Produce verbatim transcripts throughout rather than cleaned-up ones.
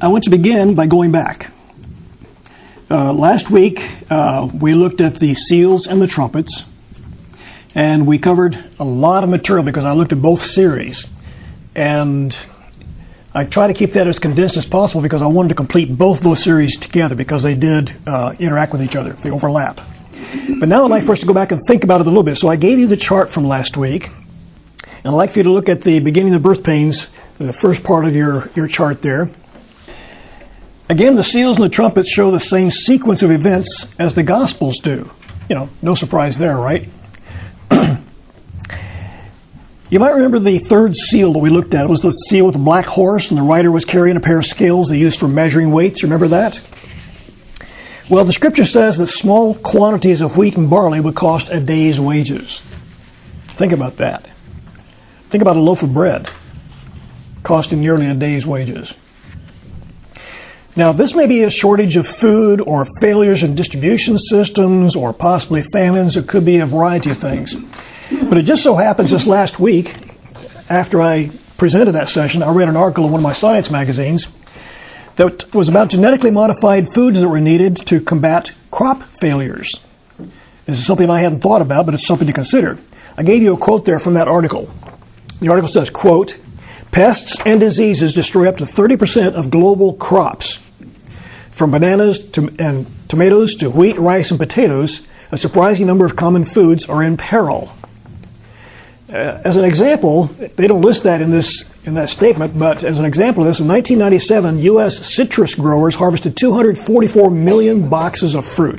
I want to begin by going back. Uh, last week, uh, we looked at the seals and the trumpets, and we covered a lot of material because I looked at both series. And I try to keep that as condensed as possible because I wanted to complete both those series together because they did uh, interact with each other. They overlap. But now I'd like for us to go back and think about it a little bit. So I gave you the chart from last week, and I'd like for you to look at the beginning of the birth pains, the first part of your, your chart there. Again, the seals and the trumpets show the same sequence of events as the Gospels do. You know, no surprise there, right? You might remember the third seal that we looked at. It was the seal with the black horse, and the rider was carrying a pair of scales they used for measuring weights. Remember that? Well, the Scripture says that small quantities of wheat and barley would cost a day's wages. Think about that. Think about a loaf of bread costing nearly a day's wages. Now, this may be a shortage of food or failures in distribution systems or possibly famines. It could be a variety of things. But it just so happens this last week, after I presented that session, I read an article in one of my science magazines that was about genetically modified foods that were needed to combat crop failures. This is something I hadn't thought about, but it's something to consider. I gave you a quote there from that article. The article says, quote, "Pests and diseases destroy up to thirty percent of global crops. From bananas to, and tomatoes to wheat, rice, and potatoes, a surprising number of common foods are in peril." Uh, as an example, they don't list that in this in that statement, but as an example of this, in nineteen ninety-seven, U S citrus growers harvested two hundred forty-four million boxes of fruit.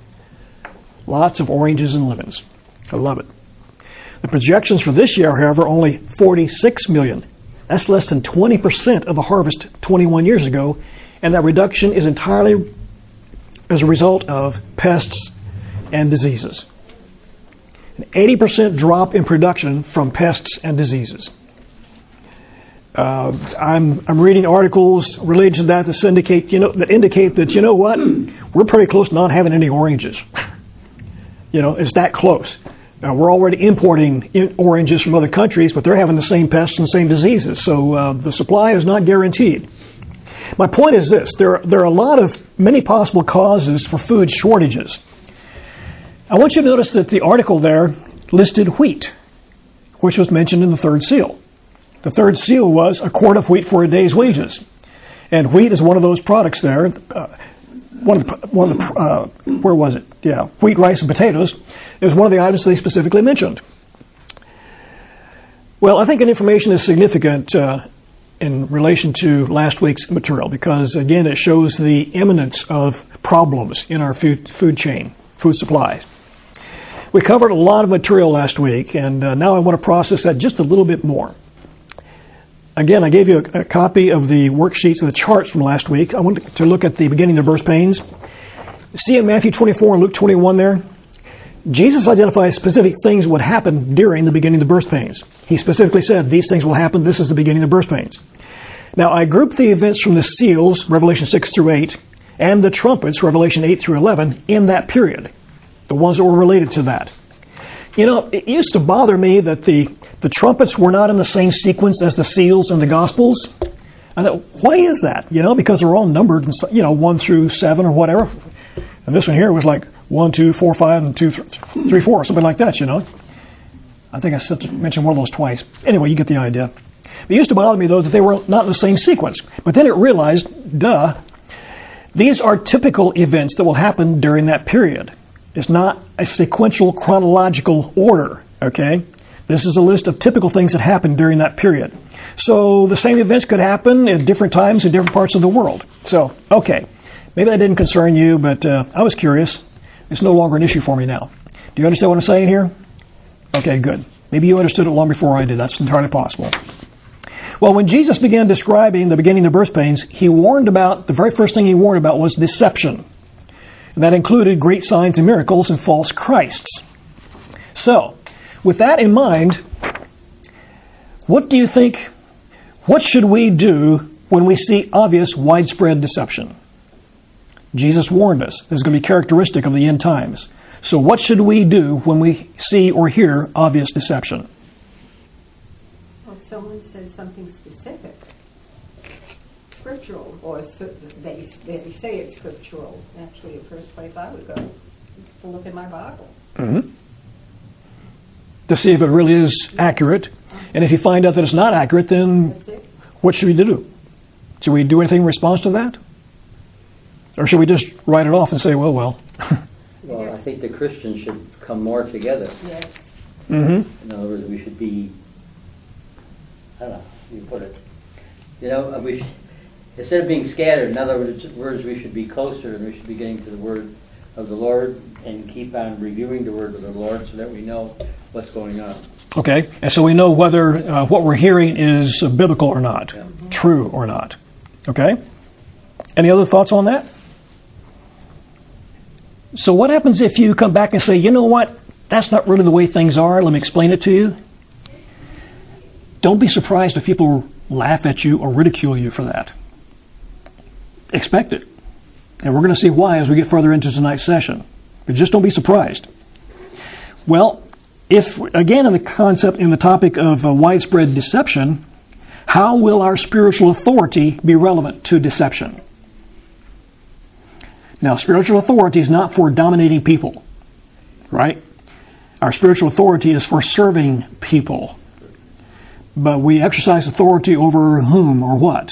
Lots of oranges and lemons. I love it. The projections for this year, however, are only forty-six million. That's less than twenty percent of the harvest twenty-one years ago, and that reduction is entirely as a result of pests and diseases. An eighty percent drop in production from pests and diseases. Uh, I'm I'm reading articles related to that that indicate you know that indicate that you know what, we're pretty close to not having any oranges. You know, it's that close. Uh, we're already importing in oranges from other countries, but they're having the same pests and the same diseases. So uh, the supply is not guaranteed. My point is this: there are, there are a lot of many possible causes for food shortages. I want you to notice that the article there listed wheat, which was mentioned in the third seal. The third seal was a quart of wheat for a day's wages. And wheat is one of those products there. Uh, one of the, one of the uh, where was it? Yeah, wheat, rice, and potatoes is one of the items they specifically mentioned. Well, I think that information is significant uh, in relation to last week's material because, again, it shows the imminence of problems in our food, food chain, food supplies. We covered a lot of material last week, and uh, now I want to process that just a little bit more. Again, I gave you a, a copy of the worksheets and the charts from last week. I want to look at the beginning of birth pains. See in Matthew twenty-four and Luke twenty-one there? Jesus identifies specific things would happen during the beginning of the birth pains. He specifically said, these things will happen, this is the beginning of birth pains. Now, I grouped the events from the seals, Revelation six through eight, and the trumpets, Revelation eight through eleven, in that period. The ones that were related to that. You know, it used to bother me that the, the trumpets were not in the same sequence as the seals and the Gospels. I thought, why is that? You know, because they're all numbered, and you know, one through seven or whatever. And this one here was like one, two, four, five, and two, three, four, something like that, you know. I think I said to mention one of those twice. Anyway, you get the idea. It used to bother me, though, that they were not in the same sequence. But then it realized, duh, these are typical events that will happen during that period. It's not a sequential chronological order, okay? This is a list of typical things that happen during that period. So the same events could happen at different times in different parts of the world. So, okay, maybe that didn't concern you, but uh, I was curious. It's no longer an issue for me now. Do you understand what I'm saying here? Okay, good. Maybe you understood it long before I did. That's entirely possible. Well, when Jesus began describing the beginning of birth pains, he warned about, the very first thing he warned about was deception. And that included great signs and miracles and false Christs. So, with that in mind, what do you think, what should we do when we see obvious widespread deception? Jesus warned us this is going to be characteristic of the end times. So what should we do when we see or hear obvious deception? Well, if someone says something specific, scriptural, or they, they say it's scriptural. Actually, the first place I would go to look in my Bible. Mm-hmm. To see if it really is accurate. And if you find out that it's not accurate, then what should we do? Should we do anything in response to that? Or should we just write it off and say, well, well. Well, I think the Christians should come more together. Yes. Mm-hmm. In other words, we should be, I don't know, how you put it. You know, we should, instead of being scattered, in other words, words, we should be closer, and we should be getting to the Word of the Lord and keep on reviewing the Word of the Lord so that we know what's going on. Okay, and so we know whether uh, what we're hearing is uh, biblical or not, yeah. True or not. Okay? Any other thoughts on that? So what happens if you come back and say, you know what, that's not really the way things are, let me explain it to you? Don't be surprised if people laugh at you or ridicule you for that. Expect it. And we're going to see why as we get further into tonight's session. But just don't be surprised. Well, if, again, in the concept, in the topic of uh, widespread deception, how will our spiritual authority be relevant to deception? Now, spiritual authority is not for dominating people, right? Our spiritual authority is for serving people. But we exercise authority over whom or what?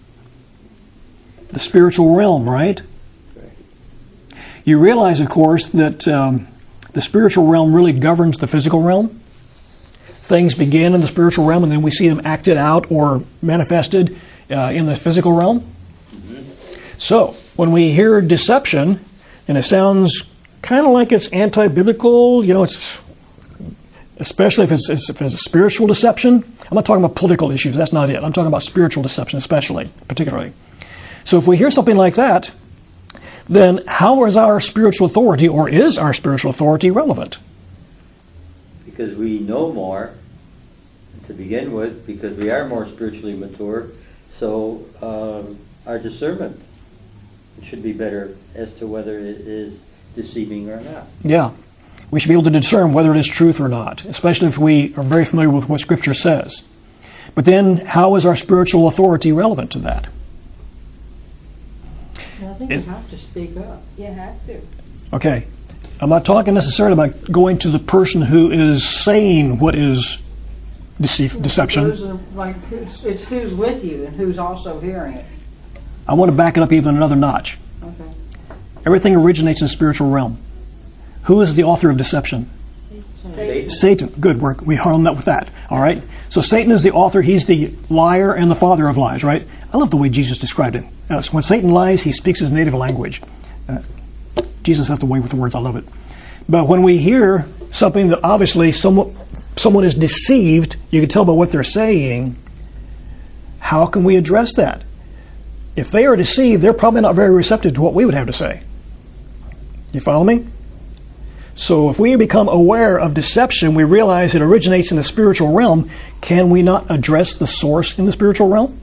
The spiritual realm, right? You realize, of course, that um, the spiritual realm really governs the physical realm. Things begin in the spiritual realm, and then we see them acted out or manifested uh, in the physical realm. Mm-hmm. So, when we hear deception, and it sounds kind of like it's anti-biblical, you know, it's especially if it's, if it's a spiritual deception. I'm not talking about political issues. That's not it. I'm talking about spiritual deception, especially, particularly. So, if we hear something like that, then how is our spiritual authority, or is our spiritual authority relevant? Because we know more to begin with, because we are more spiritually mature, so uh, our discernment should be better as to whether it is deceiving or not. Yeah. We should be able to discern whether it is truth or not, especially if we are very familiar with what Scripture says. But then, how is our spiritual authority relevant to that? Well, I think you have to speak up. You have to. Okay. I'm not talking necessarily about going to the person who is saying what is deceive, deception. Those are like, it's who's with you and who's also hearing it. I want to back it up even another notch. Okay. Everything originates in the spiritual realm. Who is the author of deception? Satan. Satan. Good work. We harm that with that. All right. So Satan is the author. He's the liar and the father of lies, right? I love the way Jesus described it. Uh, when Satan lies, he speaks his native language. Uh, Jesus has the way with the words. I love it. But when we hear something that obviously someone, someone is deceived, you can tell by what they're saying, how can we address that? If they are deceived, they're probably not very receptive to what we would have to say. You follow me? So if we become aware of deception, we realize it originates in the spiritual realm. Can we not address the source in the spiritual realm?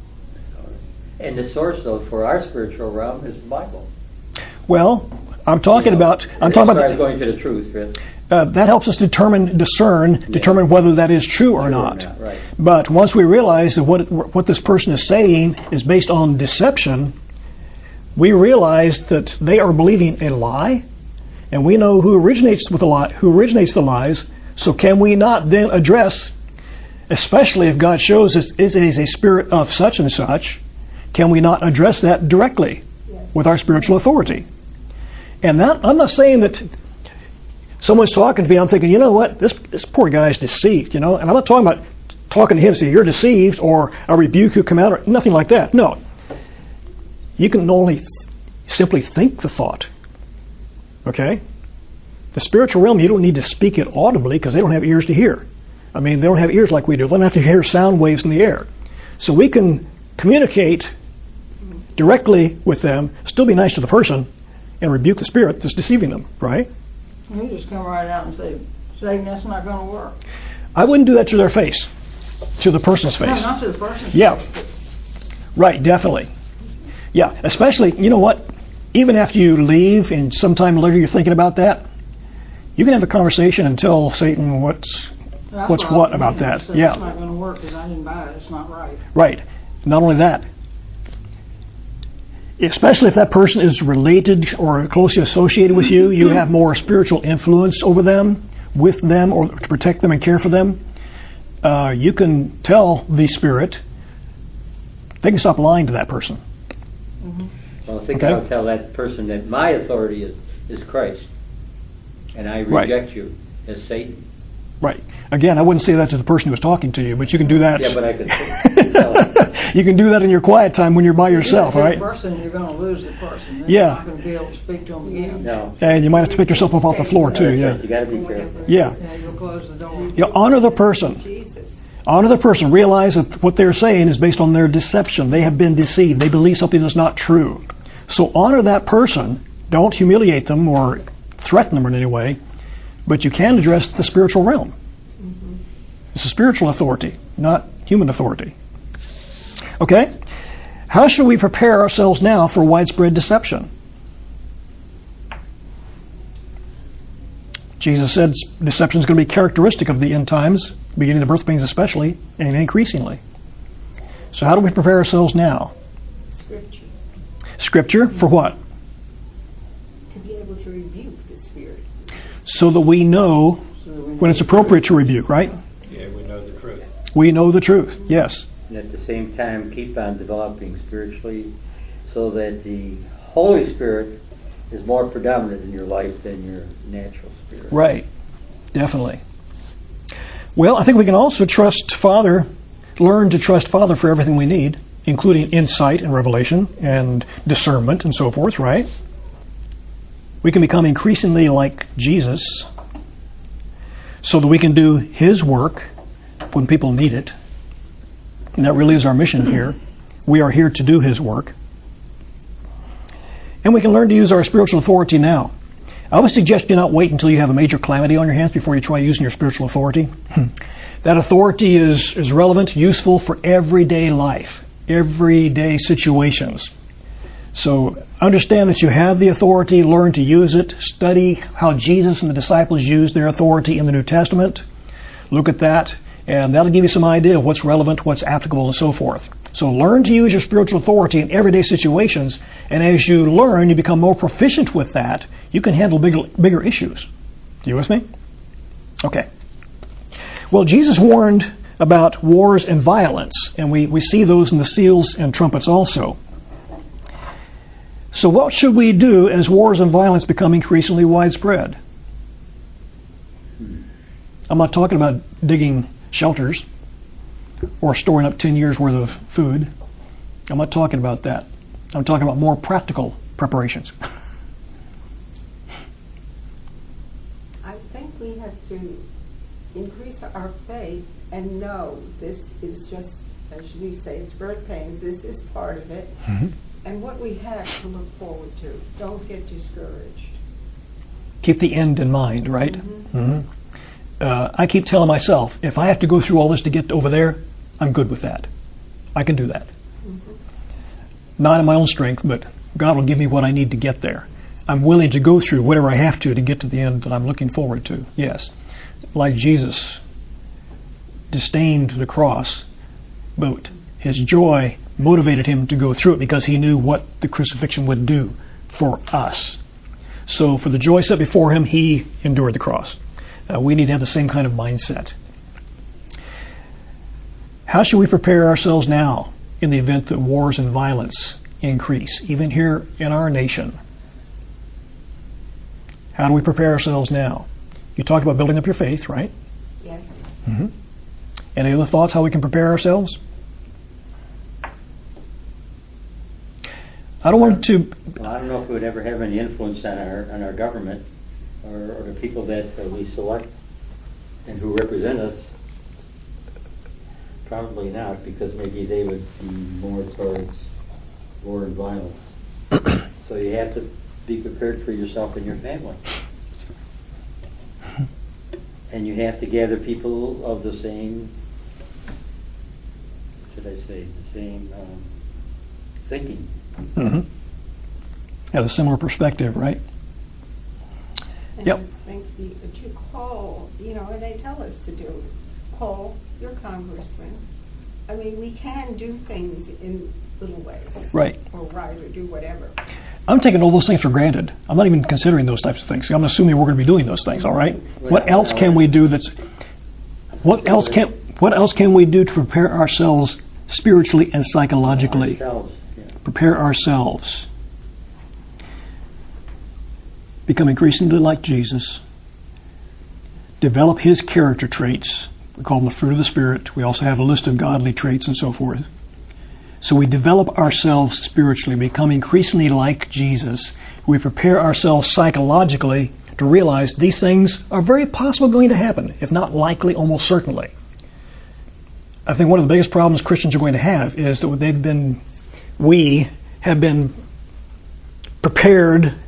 And the source, though, for our spiritual realm is the Bible. Well, I'm talking you know, about... I'm talking about the, going to the truth, Chris. Uh, that helps us determine, discern, yeah. determine whether that is true or true not. Or not right. But once we realize that what what this person is saying is based on deception, we realize that they are believing a lie, and we know who originates with the lie, who originates the lies. So can we not then address, especially if God shows us it is a spirit of such and such, can we not address that directly yes. with our spiritual authority? And that, I'm not saying that someone's talking to me, I'm thinking, you know what, this this poor guy's deceived, you know, and I'm not talking about talking to him, say, you're deceived, or a rebuke who come out, or nothing like that. No. You can only simply think the thought. Okay? The spiritual realm, you don't need to speak it audibly because they don't have ears to hear. I mean, they don't have ears like we do. They don't have to hear sound waves in the air. So we can communicate directly with them, still be nice to the person, and rebuke the spirit that's deceiving them, right? You just come right out and say, Satan, that's not going to work. I wouldn't do that to their face, to the person's face. No, not to the person's yeah. face. Yeah. Right, definitely. Yeah, especially, you know what? Even after you leave and sometime later you're thinking about that, you can have a conversation and tell Satan what's That's what's what about that. So yeah. It's not going to work because I didn't buy it. It's not right. Right. Not only that, especially if that person is related or closely associated with you, you have more spiritual influence over them, with them, or to protect them and care for them. Uh, you can tell the Spirit, they can stop lying to that person. Mm-hmm. Well, I think Okay. I'll tell that person that my authority is, is Christ, and I Right. reject you as Satan. Right. Again, I wouldn't say that to the person who was talking to you, but you can do that. Yeah, but I could tell. You can do that in your quiet time when you're by yourself, If you're right? a person, you're going to lose the person. Then Yeah. You're not going to be able to speak to them again. No. And you might have to pick yourself up off the floor too. That's Yeah. right. You got to be careful. Yeah. Yeah, you'll close the door. You honor the person. Jesus. Honor the person. Realize that what they're saying is based on their deception. They have been deceived. They believe something that's not true. So honor that person. Don't humiliate them or threaten them in any way. But you can address the spiritual realm. It's a spiritual authority, not human authority. Okay? How should we prepare ourselves now for widespread deception? Jesus said deception is going to be characteristic of the end times, beginning of birth pains especially, and increasingly. So how do we prepare ourselves now? Scripture. Scripture for what? To be able to rebuke the spirit. So that we know when it's appropriate to rebuke, right? Yeah, we know the truth. We know the truth, yes. And at the same time, keep on developing spiritually so that the Holy Spirit is more predominant in your life than your natural spirit. Right, definitely. Well, I think we can also trust Father, learn to trust Father for everything we need, including insight and revelation and discernment and so forth, right? We can become increasingly like Jesus so that we can do His work when people need it. And that really is our mission here. We are here to do His work. And we can learn to use our spiritual authority now. I would suggest you not wait until you have a major calamity on your hands before you try using your spiritual authority. That authority is, is relevant, useful for everyday life, everyday situations. So understand that you have the authority, learn to use it, study how Jesus and the disciples used their authority in the New Testament. Look at that, and that'll give you some idea of what's relevant, what's applicable, and so forth. So learn to use your spiritual authority in everyday situations, and as you learn, you become more proficient with that, you can handle bigger, bigger issues. You with me? Okay. Well, Jesus warned about wars and violence, and we, we see those in the seals and trumpets also. So what should we do as wars and violence become increasingly widespread? I'm not talking about digging shelters or storing up ten years worth of food. I'm not talking about that. I'm talking about more practical preparations. I think we have to increase our faith and know this is just, as you say, it's birth pains. This is part of it. Mm-hmm. And what we have to look forward to. Don't get discouraged. Keep the end in mind, right? Mm-hmm. Mm-hmm. Uh, I keep telling myself, if I have to go through all this to get over there, I'm good with that. I can do that. Mm-hmm. Not in my own strength, but God will give me what I need to get there. I'm willing to go through whatever I have to to get to the end that I'm looking forward to. Yes. Like Jesus disdained the cross, but his joy motivated him to go through it because he knew what the crucifixion would do for us. So for the joy set before him, he endured the cross. Uh, we need to have the same kind of mindset. How should we prepare ourselves now in the event that wars and violence increase, even here in our nation? How do we prepare ourselves now? You talked about building up your faith, right? Yes. Mm-hmm. Any other thoughts how we can prepare ourselves? I don't want to... Well, I don't know if it would ever have any influence on our on our government or, or the people that uh, we select and who represent us. Probably not, because maybe they would be more towards war and violence. So you have to be prepared for yourself and your family. And you have to gather people of the same, should I say, the same um, thinking. Mm-hmm. Have a similar perspective, right? And Yep. I think the, that you call, you know, and they tell us to do, call your congressman. I mean, we can do things in little ways. Right. Or write or do whatever. I'm taking all those things for granted. I'm not even considering those types of things. I'm assuming we're going to be doing those things, all right? What else can we do that's... What else can What else can we do to prepare ourselves spiritually and psychologically? Ourselves, yeah. Prepare ourselves. Become increasingly like Jesus. Develop His character traits. We call them the fruit of the Spirit. We also have a list of godly traits and so forth. So we develop ourselves spiritually, become increasingly like Jesus. We prepare ourselves psychologically to realize these things are very possible going to happen, if not likely, almost certainly. I think one of the biggest problems Christians are going to have is that they've been, we have been prepared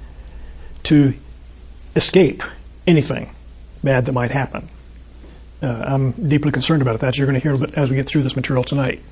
to escape anything bad that might happen. Uh, I'm deeply concerned about that. You're going to hear it as we get through this material tonight.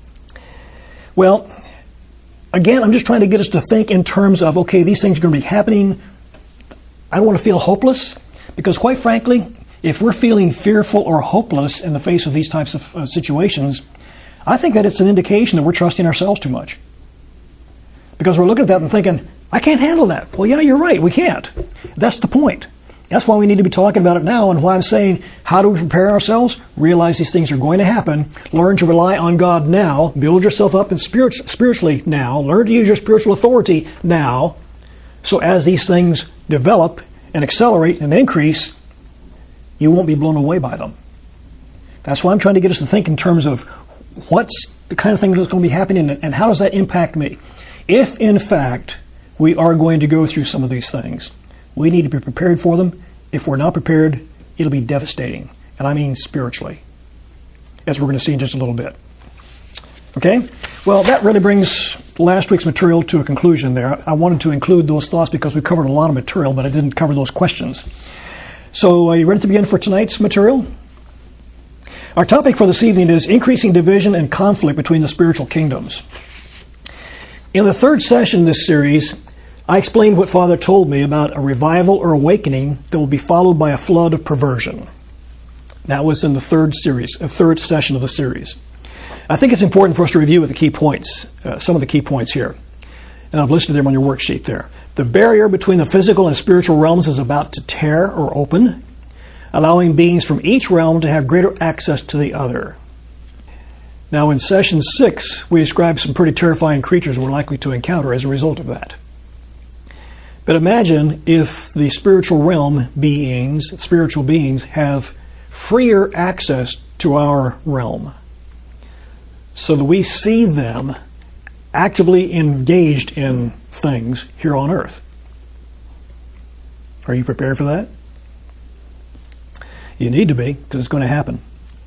Well, again, I'm just trying to get us to think in terms of, okay, these things are going to be happening. I don't want to feel hopeless, because quite frankly, if we're feeling fearful or hopeless in the face of these types of uh, situations, I think that it's an indication that we're trusting ourselves too much. Because we're looking at that and thinking, I can't handle that. Well, yeah, you're right, we can't. That's the point. That's why we need to be talking about it now, and why I'm saying, how do we prepare ourselves? Realize these things are going to happen. Learn to rely on God now. Build yourself up in spirit, spiritually now. Learn to use your spiritual authority now. So as these things develop and accelerate and increase, you won't be blown away by them. That's why I'm trying to get us to think in terms of what's the kind of thing that's going to be happening, and how does that impact me? If, in fact, we are going to go through some of these things, we need to be prepared for them. If we're not prepared, it'll be devastating. And I mean spiritually, as we're going to see in just a little bit. Okay? Well, that really brings last week's material to a conclusion there. I wanted to include those thoughts because we covered a lot of material, but I didn't cover those questions. So, are you ready to begin for tonight's material? Our topic for this evening is increasing division and conflict between the spiritual kingdoms. In the third session of this series, I explained what Father told me about a revival or awakening that will be followed by a flood of perversion. That was in the third series, a third session of the series. I think it's important for us to review the key points, uh, some of the key points here. And I've listed them on your worksheet there. The barrier between the physical and spiritual realms is about to tear or open, allowing beings from each realm to have greater access to the other. Now in session six, we described some pretty terrifying creatures we're likely to encounter as a result of that. But imagine if the spiritual realm beings, spiritual beings, have freer access to our realm, so that we see them actively engaged in things here on earth. Are you prepared for that? You need to be, because it's going to happen.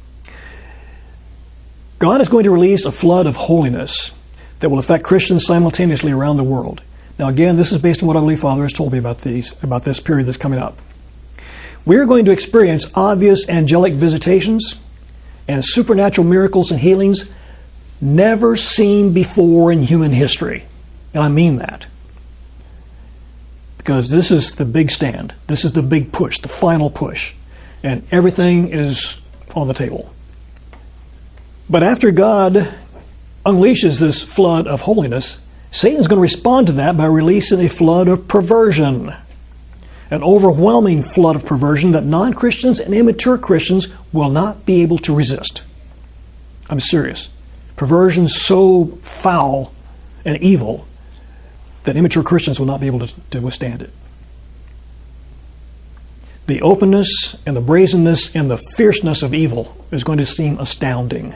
God is going to release a flood of holiness that will affect Christians simultaneously around the world. Now again, this is based on what I believe Father has told me about these, about this period that's coming up. We're going to experience obvious angelic visitations and supernatural miracles and healings never seen before in human history. And I mean that. Because this is the big stand. This is the big push, the final push. And everything is on the table. But after God unleashes this flood of holiness, Satan's going to respond to that by releasing a flood of perversion. An overwhelming flood of perversion that non-Christians and immature Christians will not be able to resist. I'm serious. Perversion so foul and evil that immature Christians will not be able to, to withstand it. The openness and the brazenness and the fierceness of evil is going to seem astounding.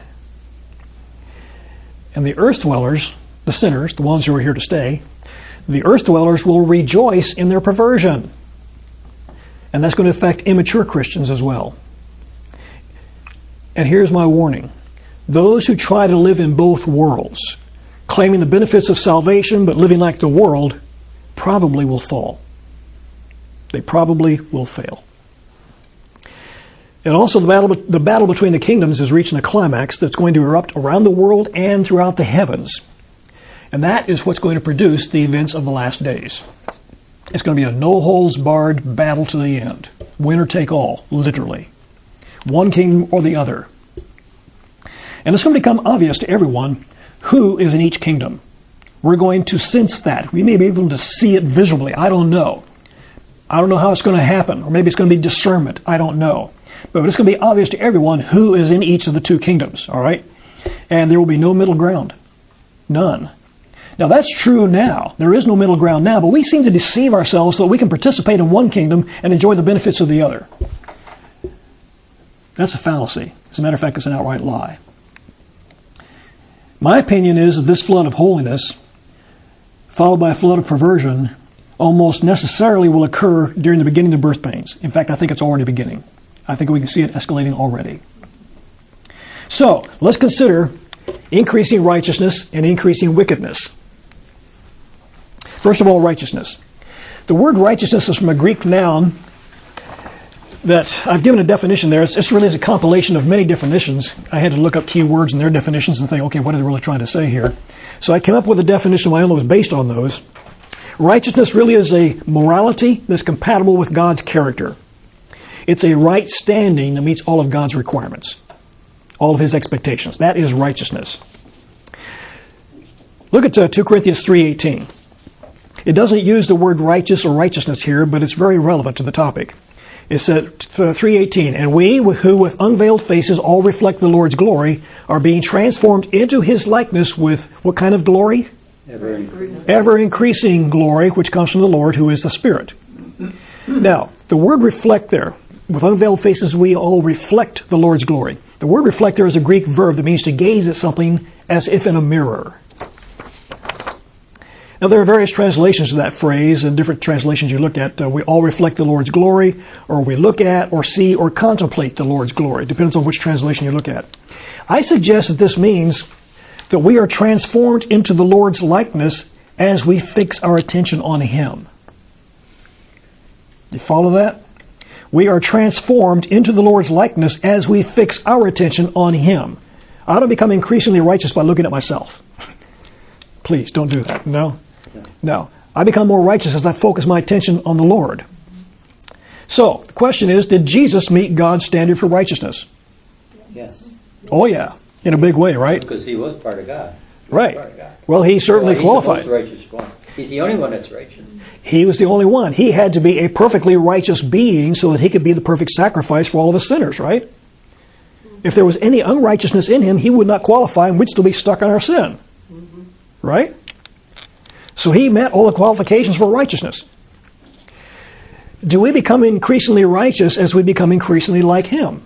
And the earth dwellers, the sinners, the ones who are here to stay, the earth dwellers will rejoice in their perversion. And that's going to affect immature Christians as well. And here's my warning. Those who try to live in both worlds, claiming the benefits of salvation but living like the world, probably will fall. They probably will fail. And also the battle, the battle between the kingdoms is reaching a climax that's going to erupt around the world and throughout the heavens. And that is what's going to produce the events of the last days. It's going to be a no-holds-barred battle to the end. Winner take all, literally. One kingdom or the other. And it's going to become obvious to everyone who is in each kingdom. We're going to sense that. We may be able to see it visibly. I don't know. I don't know how it's going to happen. Or maybe it's going to be discernment. I don't know. But it's going to be obvious to everyone who is in each of the two kingdoms. All right? And there will be no middle ground. None. Now that's true now. There is no middle ground now, but we seem to deceive ourselves so that we can participate in one kingdom and enjoy the benefits of the other. That's a fallacy. As a matter of fact, it's an outright lie. My opinion is that this flood of holiness, followed by a flood of perversion, almost necessarily will occur during the beginning of birth pains. In fact, I think it's already beginning. I think we can see it escalating already. So, let's consider increasing righteousness and increasing wickedness. First of all, righteousness. The word righteousness is from a Greek noun that I've given a definition there. It's, it's really a compilation of many definitions. I had to look up key words and their definitions and think, okay, what are they really trying to say here? So I came up with a definition of my own that was based on those. Righteousness really is a morality that's compatible with God's character. It's a right standing that meets all of God's requirements, all of His expectations. That is righteousness. Look at uh, two Corinthians three eighteen. It doesn't use the word righteous or righteousness here, but it's very relevant to the topic. It said, uh, three eighteen, and we, who with unveiled faces all reflect the Lord's glory, are being transformed into His likeness with what kind of glory? Ever increasing. Ever increasing glory, which comes from the Lord, who is the Spirit. Now, the word reflect there, with unveiled faces we all reflect the Lord's glory. The word reflect there is a Greek verb that means to gaze at something as if in a mirror. Now, there are various translations of that phrase, and different translations you look at. Uh, we all reflect the Lord's glory, or we look at, or see, or contemplate the Lord's glory. It depends on which translation you look at. I suggest that this means that we are transformed into the Lord's likeness as we fix our attention on Him. You follow that? We are transformed into the Lord's likeness as we fix our attention on Him. I don't become increasingly righteous by looking at myself. Please, don't do that. No? No. I become more righteous as I focus my attention on the Lord. So, the question is, did Jesus meet God's standard for righteousness? Yes. Oh, yeah. In a big way, right? Because He was part of God. He right. Part of God. Well, He certainly well, he's qualified. The most righteous one. He's the only one that's righteous. He was the only one. He had to be a perfectly righteous being so that He could be the perfect sacrifice for all of us sinners, right? If there was any unrighteousness in Him, He would not qualify and we'd still be stuck on our sin. Mm-hmm. Right? So He met all the qualifications for righteousness. Do we become increasingly righteous as we become increasingly like Him?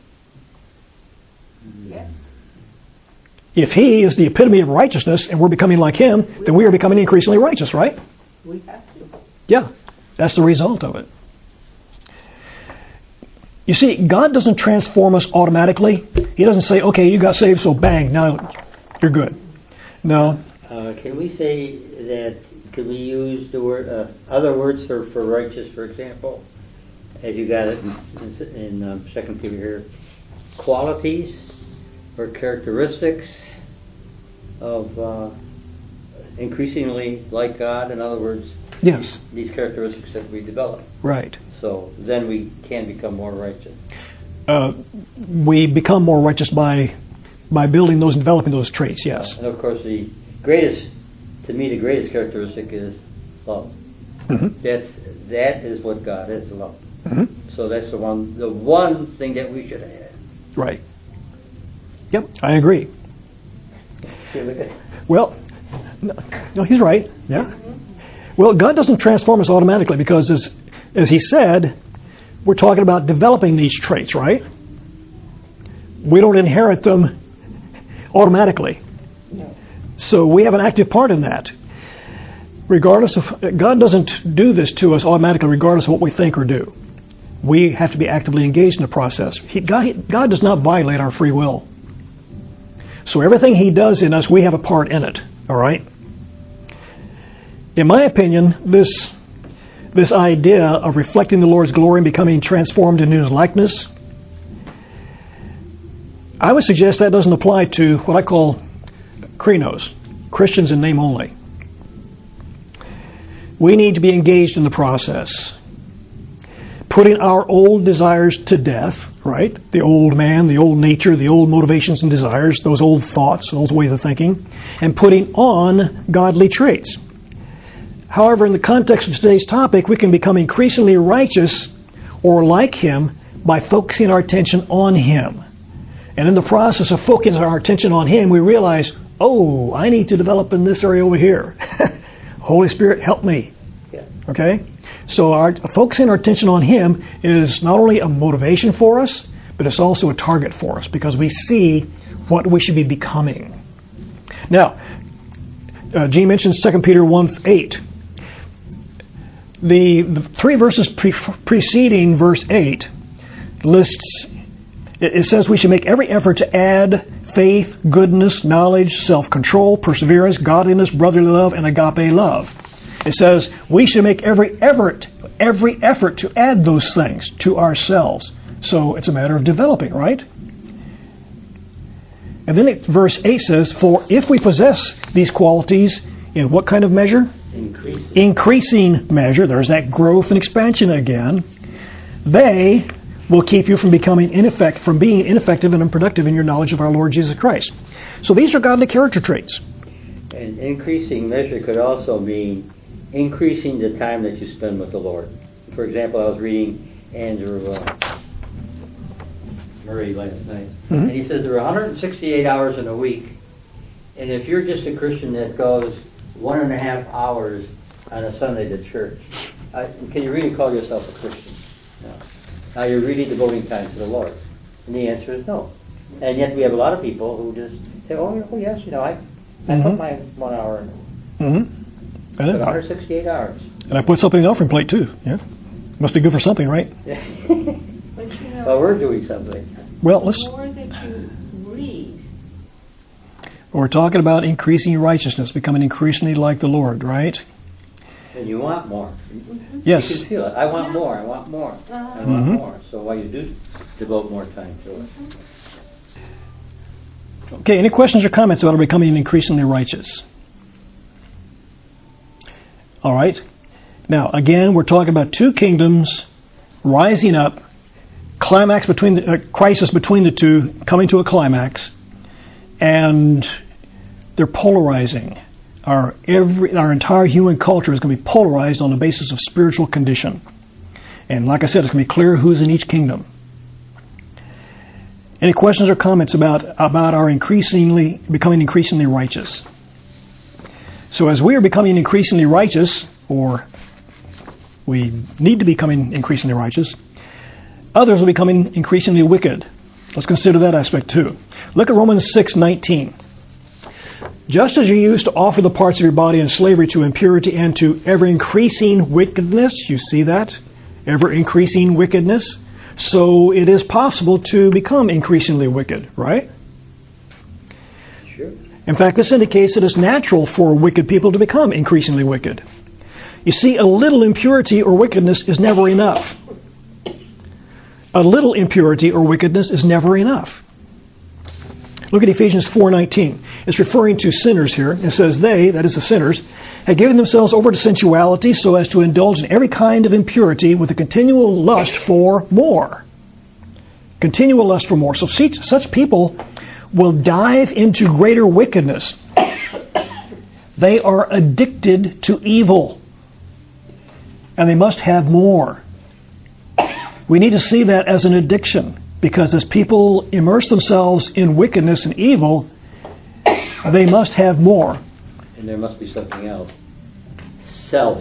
Yes. If He is the epitome of righteousness and we're becoming like Him, then we are becoming increasingly righteous, right? We have to. Yeah, that's the result of it. You see, God doesn't transform us automatically. He doesn't say, okay, you got saved, so bang, now you're good. No. Uh, can we say that, could we use the word, uh, other words for, for righteous, for example, as you got it in, in, in um, Second Peter here, qualities or characteristics of uh, increasingly like God, in other words, yes, these characteristics that we develop. Right. So then we can become more righteous. Uh, we become more righteous by by building those and developing those traits, yes. And of course the greatest, to me the greatest characteristic is love. Mm-hmm. That's, that is what God is, love. Mm-hmm. So that's the one, the one thing that we should have. Right. Yep, I agree. See, look at well, no, no, he's right. Yeah. Well, God doesn't transform us automatically because, as as He said, we're talking about developing these traits, right? We don't inherit them automatically. No. So we have an active part in that. Regardless of, God doesn't do this to us automatically regardless of what we think or do. We have to be actively engaged in the process. He, God, God does not violate our free will. So everything He does in us, we have a part in it. All right? In my opinion, this this idea of reflecting the Lord's glory and becoming transformed into His likeness, I would suggest that doesn't apply to what I call Krenos, Christians in name only. We need to be engaged in the process. putting our old desires to death, right? The old man, the old nature, the old motivations and desires, those old thoughts, those ways of thinking, and putting on godly traits. However, in the context of today's topic, we can become increasingly righteous or like Him by focusing our attention on Him. And in the process of focusing our attention on Him, we realize, oh, I need to develop in this area over here. Holy Spirit, help me. Yeah. Okay? So our focusing our attention on Him is not only a motivation for us, but it's also a target for us because we see what we should be becoming. Now, uh, Gene mentions Second Peter one eight. The, the three verses pre- preceding verse eight lists, it, it says we should make every effort to add faith, goodness, knowledge, self-control, perseverance, godliness, brotherly love, and agape love. It says we should make every effort, every effort to add those things to ourselves. So it's a matter of developing, right? And then it, verse eight says, for if we possess these qualities in what kind of measure? Increasing. Increasing measure. There's that growth and expansion again. They will keep you from becoming ineffective, from being ineffective and unproductive in your knowledge of our Lord Jesus Christ. So these are godly character traits. And increasing measure could also mean increasing the time that you spend with the Lord. For example, I was reading Andrew uh, Murray last night, mm-hmm. and he says there are one hundred sixty-eight hours in a week, and if you're just a Christian that goes one and a half hours on a Sunday to church, uh, can you really call yourself a Christian? No. Now you're really devoting time to the Lord, and the answer is no. And yet we have a lot of people who just say, "Oh, oh yes, you know, I, I mm-hmm. put my one hour in." Mm-hmm. But one hundred sixty-eight hours. And I put something in the offering plate too. Yeah, must be good for something, right? But you know, well, we're doing something. Well, let's. The more that you read. We're talking about increasing righteousness, becoming increasingly like the Lord, right? And you want more. Mm-hmm. Yes. You can feel it. I want more. I want more. Uh-huh. I want Mm-hmm. more. So why you do devote more time to it? Okay. Any questions or comments about becoming increasingly righteous? All right. Now, again, we're talking about two kingdoms rising up, climax between the uh, crisis between the two, coming to a climax, and they're polarizing. Our every our entire human culture is going to be polarized on the basis of spiritual condition. And like I said, it's going to be clear who's in each kingdom. Any questions or comments about about our increasingly becoming increasingly righteous? So as we are becoming increasingly righteous, or we need to be becoming increasingly righteous, others are becoming increasingly wicked. Let's consider that aspect too. Look at Romans six nineteen. Just as you used to offer the parts of your body in slavery to impurity and to ever-increasing wickedness, you see that? Ever-increasing wickedness. So it is possible to become increasingly wicked, right? Sure. In fact, this indicates that it's natural for wicked people to become increasingly wicked. You see, a little impurity or wickedness is never enough. A little impurity or wickedness is never enough. Look at Ephesians four nineteen. It's referring to sinners here. It says they, that is the sinners, had given themselves over to sensuality so as to indulge in every kind of impurity with a continual lust for more. Continual lust for more. So such people will dive into greater wickedness. They are addicted to evil. And they must have more. We need to see that as an addiction. Because as people immerse themselves in wickedness and evil, they must have more. And there must be something else. Self.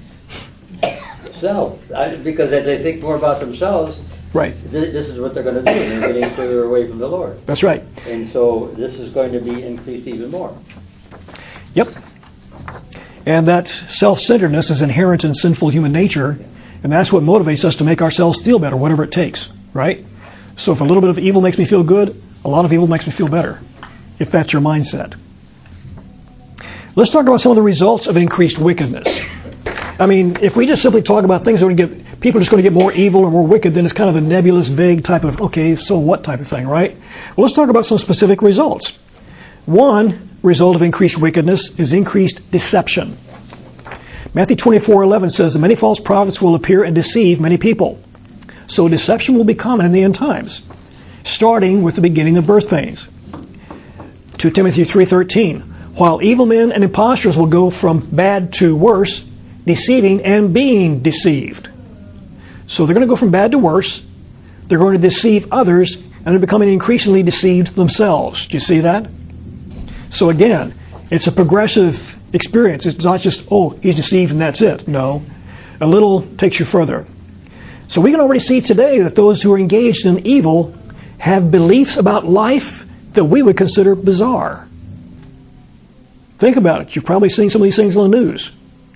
Self. I, because as they think more about themselves, right. Th- this is what they're going to do. And they're getting further away from the Lord. That's right. And so this is going to be increased even more. Yep. And that self-centeredness is inherent in sinful human nature. And that's what motivates us to make ourselves feel better, whatever it takes. Right? So if a little bit of evil makes me feel good, a lot of evil makes me feel better, if that's your mindset. Let's talk about some of the results of increased wickedness. I mean, if we just simply talk about things that would get people are just going to get more evil or more wicked, then it's kind of a nebulous, vague type of, okay, so what type of thing, right? Well, let's talk about some specific results. One result of increased wickedness is increased deception. Matthew twenty-four eleven says that many false prophets will appear and deceive many people. So deception will be common in the end times, starting with the beginning of birth pains. Second Timothy three thirteen, while evil men and impostors will go from bad to worse, deceiving and being deceived. So they're going to go from bad to worse. They're going to deceive others, and they're becoming increasingly deceived themselves. Do you see that? So again, it's a progressive experience. It's not just, oh, he's deceived and that's it. No. A little takes you further. So we can already see today that those who are engaged in evil have beliefs about life that we would consider bizarre. Think about it. You've probably seen some of these things on the news.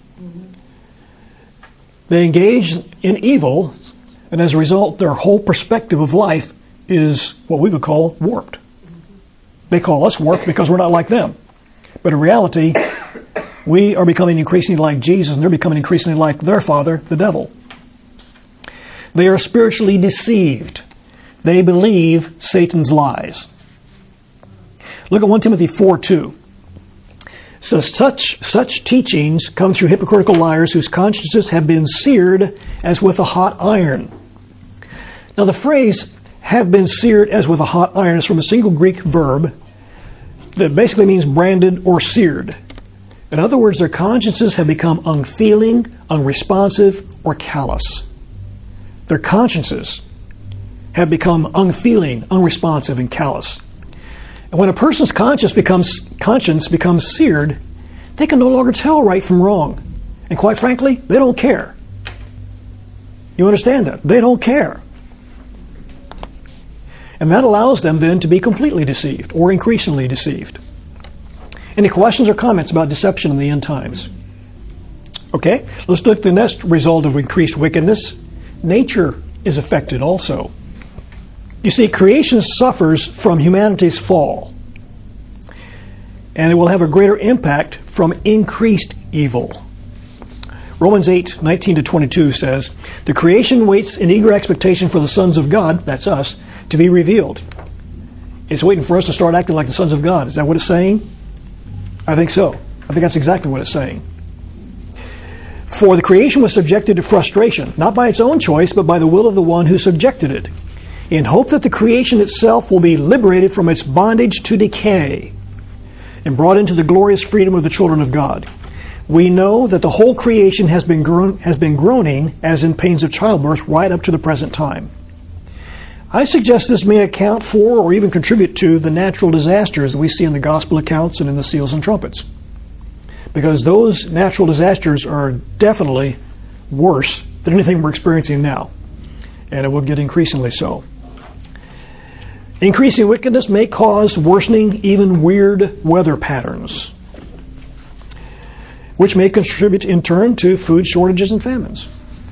They engage in evil, and as a result, their whole perspective of life is what we would call warped. They call us warped because we're not like them. But in reality, we are becoming increasingly like Jesus, and they're becoming increasingly like their father, the devil. They are spiritually deceived. They believe Satan's lies. Look at First Timothy four two. So such, such teachings come through hypocritical liars whose consciences have been seared as with a hot iron. Now the phrase, have been seared as with a hot iron, is from a single Greek verb that basically means branded or seared. In other words, their consciences have become unfeeling, unresponsive, or callous. Their consciences have become unfeeling, unresponsive, and callous. And when a person's conscience becomes conscience becomes seared, they can no longer tell right from wrong. And quite frankly, they don't care. You understand that? They don't care. And that allows them then to be completely deceived or increasingly deceived. Any questions or comments about deception in the end times? Okay, let's look at the next result of increased wickedness. Nature is affected also. You see, creation suffers from humanity's fall, and it will have a greater impact from increased evil. Romans eight nineteen to twenty-two says, the creation waits in eager expectation for the sons of God, that's us, to be revealed. It's waiting for us to start acting like the sons of God. Is that what it's saying? I think so. I think that's exactly what it's saying. For the creation was subjected to frustration, not by its own choice, but by the will of the one who subjected it, in hope that the creation itself will be liberated from its bondage to decay and brought into the glorious freedom of the children of God. We know that the whole creation has been groan, has been groaning as in pains of childbirth right up to the present time. I suggest this may account for or even contribute to the natural disasters that we see in the gospel accounts and in the seals and trumpets. Because those natural disasters are definitely worse than anything we're experiencing now. And it will get increasingly so. Increasing wickedness may cause worsening, even weird weather patterns, which may contribute in turn to food shortages and famines.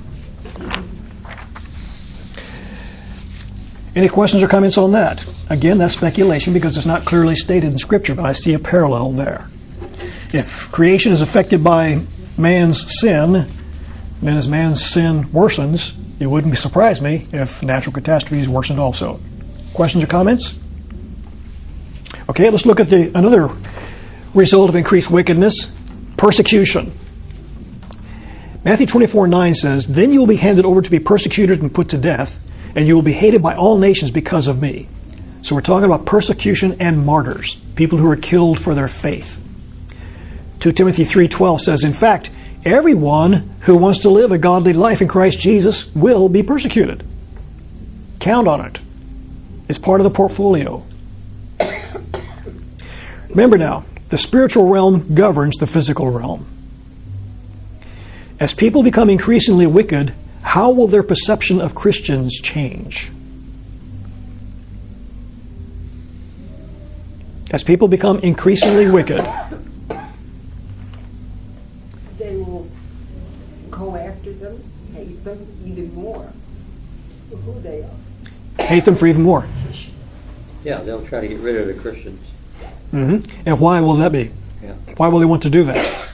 Any questions or comments on that? Again, that's speculation because it's not clearly stated in Scripture, but I see a parallel there. If creation is affected by man's sin, then as man's sin worsens, it wouldn't surprise me if natural catastrophes worsened also. Questions or comments? Okay, let's look at the another result of increased wickedness, persecution. Matthew twenty-four nine says, then you will be handed over to be persecuted and put to death, and you will be hated by all nations because of me. So we're talking about persecution and martyrs, people who are killed for their faith. Second Timothy three twelve says, in fact, everyone who wants to live a godly life in Christ Jesus will be persecuted. Count on it. It's part of the portfolio. Remember now, the spiritual realm governs the physical realm. As people become increasingly wicked, how will their perception of Christians change? As people become increasingly wicked, they will go after them, hate them even more for who they are. Hate them for even more. Yeah, they'll try to get rid of the Christians. Mm-hmm. And why will that be? Yeah. Why will they want to do that?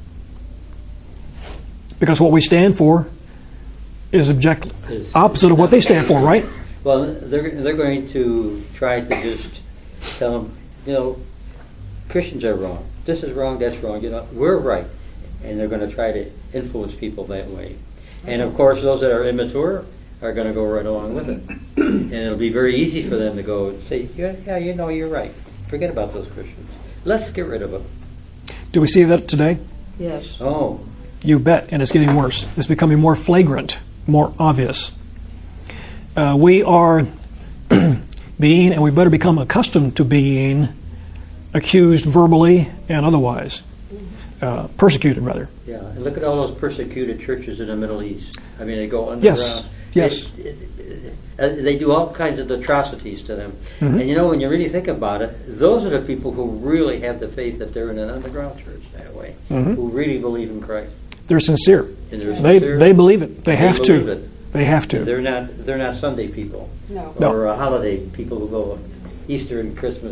Because what we stand for is object Is- opposite of what they stand for, right? Well, they're they're going to try to just tell them, you know, Christians are wrong. This is wrong. That's wrong. You know, we're right, and they're going to try to influence people that way. And of course, those that are immature are going to go right along with it. And it'll be very easy for them to go and say, yeah, yeah, you know, you're right. Forget about those Christians. Let's get rid of them. Do we see that today? Yes. Oh. You bet, and it's getting worse. It's becoming more flagrant, more obvious. Uh, we are being, and we better become accustomed to being, accused verbally and otherwise. Uh, persecuted, rather. Yeah, and look at all those persecuted churches in the Middle East. I mean, they go underground. Yes, yes. It, it, it, they do all kinds of atrocities to them. Mm-hmm. And you know, when you really think about it, those are the people who really have the faith that they're in an underground church that way, mm-hmm. who really believe in Christ. They're sincere. And they're they sincere. they believe it. They, They have believe to. it. They have to. They're not. They're not Sunday people. No. No. Or uh, holiday people who go Easter and Christmas.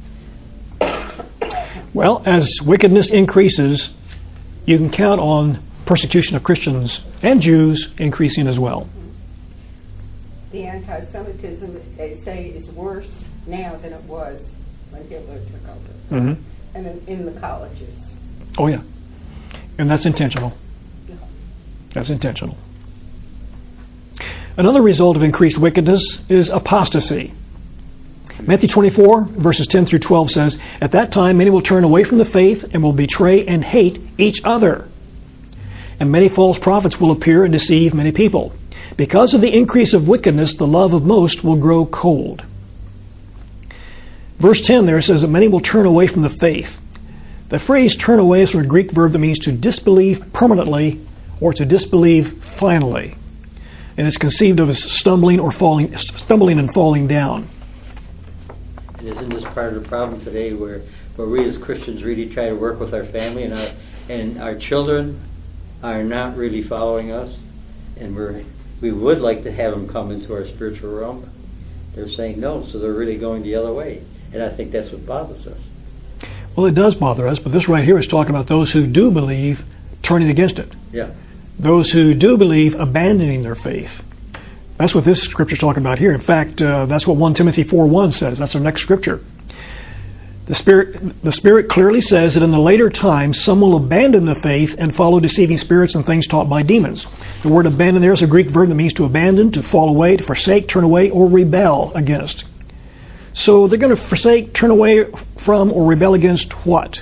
Well, as wickedness increases, you can count on persecution of Christians and Jews increasing as well. The anti-Semitism, they say, is worse now than it was when Hitler took over. Mm-hmm. And in, in the colleges. Oh, yeah. And that's intentional. Yeah. That's intentional. Another result of increased wickedness is apostasy. Matthew twenty-four, verses ten through twelve says, "At that time many will turn away from the faith and will betray and hate each other. And many false prophets will appear and deceive many people. Because of the increase of wickedness, the love of most will grow cold." Verse ten there says that many will turn away from the faith. The phrase turn away is from a Greek verb that means to disbelieve permanently or to disbelieve finally. And it's conceived of as stumbling or falling, stumbling and falling down. And isn't this part of the problem today, where, where we as Christians really try to work with our family, and our and our children are not really following us, and we're we would like to have them come into our spiritual realm. They're saying no, so they're really going the other way, and I think that's what bothers us. Well, it does bother us, but this right here is talking about those who do believe turning against it. Yeah. Those who do believe abandoning their faith. That's what this scripture is talking about here. In fact, uh, that's what First Timothy four one says. That's our next scripture. The Spirit, the Spirit clearly says that in the later times some will abandon the faith and follow deceiving spirits and things taught by demons. The word abandon there is a Greek verb that means to abandon, to fall away, to forsake, turn away, or rebel against. So they're going to forsake, turn away from, or rebel against what?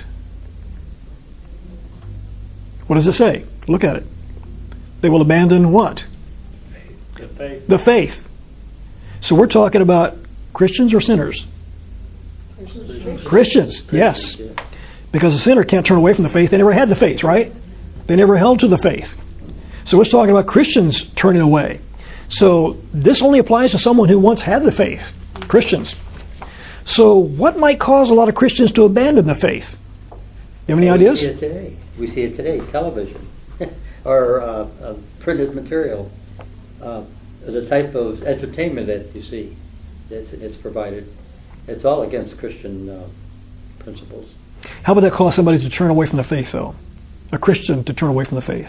What does it say? Look at it. They will abandon what? The faith. The faith. So we're talking about Christians or sinners? Christians. Christians, yes. Yeah. Because a sinner can't turn away from the faith. They never had the faith, right? They never held to the faith. So it's talking about Christians turning away. So this only applies to someone who once had the faith, Christians. So what might cause a lot of Christians to abandon the faith? You have any ideas? We see it today. We see it today. Television or uh, uh, printed material. Uh, the type of entertainment that you see that's it's provided. It's all against Christian uh, principles. How would that cause somebody to turn away from the faith, though? A Christian to turn away from the faith?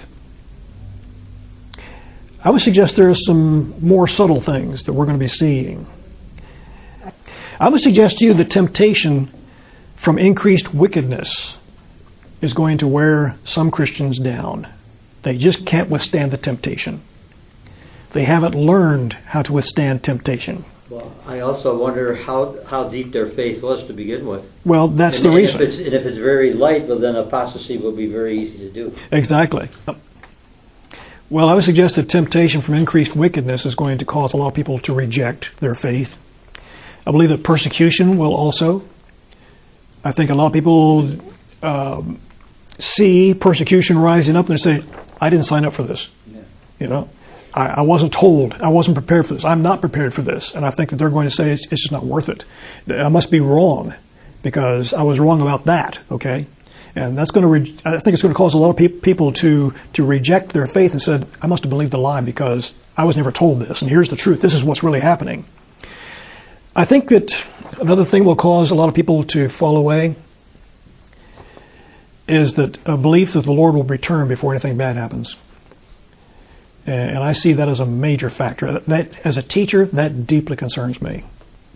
I would suggest there are some more subtle things that we're going to be seeing. I would suggest to you the temptation from increased wickedness is going to wear some Christians down. They just can't withstand the temptation. They haven't learned how to withstand temptation. Well, I also wonder how how deep their faith was to begin with. Well, that's and, the and reason. If it's, and if it's very light, well, then apostasy will be very easy to do. Exactly. Well, I would suggest that temptation from increased wickedness is going to cause a lot of people to reject their faith. I believe that persecution will also. I think a lot of people um, see persecution rising up and they say, I didn't sign up for this. Yeah. You know, I, I wasn't told. I wasn't prepared for this. I'm not prepared for this. And I think that they're going to say it's, it's just not worth it. I must be wrong because I was wrong about that. Okay. And that's going to. Re- I think it's going to cause a lot of pe- people to to reject their faith and said, I must have believed a lie because I was never told this. And here's the truth. This is what's really happening. I think that another thing will cause a lot of people to fall away is that a belief that the Lord will return before anything bad happens. And I see that as a major factor. That, as a teacher, that deeply concerns me.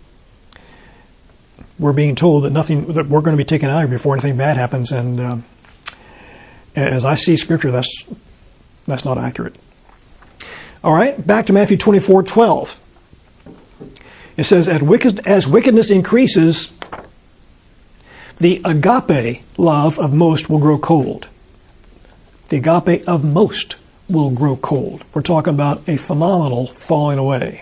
We're being told that nothing that we're going to be taken out of here before anything bad happens, and uh, as I see Scripture, that's that's not accurate. All right, back to Matthew twenty-four twelve. It says, as, wicked, as wickedness increases, the agape love of most will grow cold. The agape of most will grow cold. We're talking about a phenomenal falling away.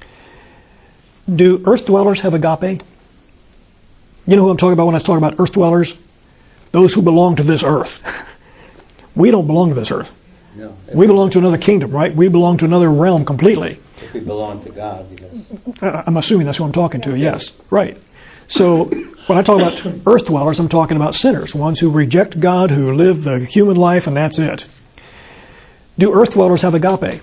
Do earth dwellers have agape? You know who I'm talking about when I talk about earth dwellers? Those who belong to this earth. We don't belong to this earth. No. We belong to another kingdom, right? We belong to another realm completely. If we belong to God, yes. I'm assuming that's who I'm talking to, yes. Right. So when I talk about earth dwellers, I'm talking about sinners, ones who reject God, who live the human life, and that's it. Do earth dwellers have agape?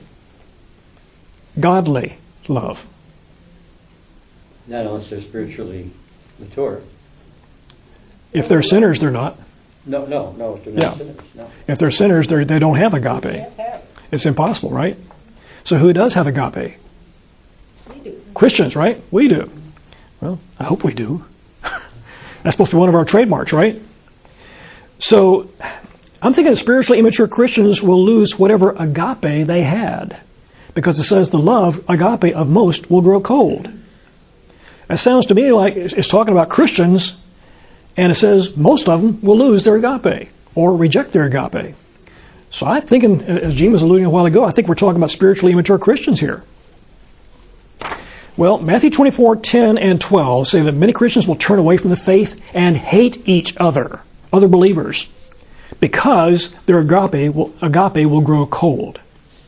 Godly love. Not unless they're spiritually mature. If they're sinners, they're not. No, no, no, if they're not Yeah. sinners, no. If they're sinners, they're, they don't have agape. It's impossible, right? So who does have agape? We do. Christians, right? We do. Well, I hope we do. That's supposed to be one of our trademarks, right? So I'm thinking that spiritually immature Christians will lose whatever agape they had, because it says the love, agape, of most will grow cold. It sounds to me like it's talking about Christians, and it says most of them will lose their agape or reject their agape. So I'm thinking, as Jim was alluding a while ago, I think we're talking about spiritually immature Christians here. Well, Matthew twenty-four ten and twelve say that many Christians will turn away from the faith and hate each other, other believers, because their agape will, agape will grow cold.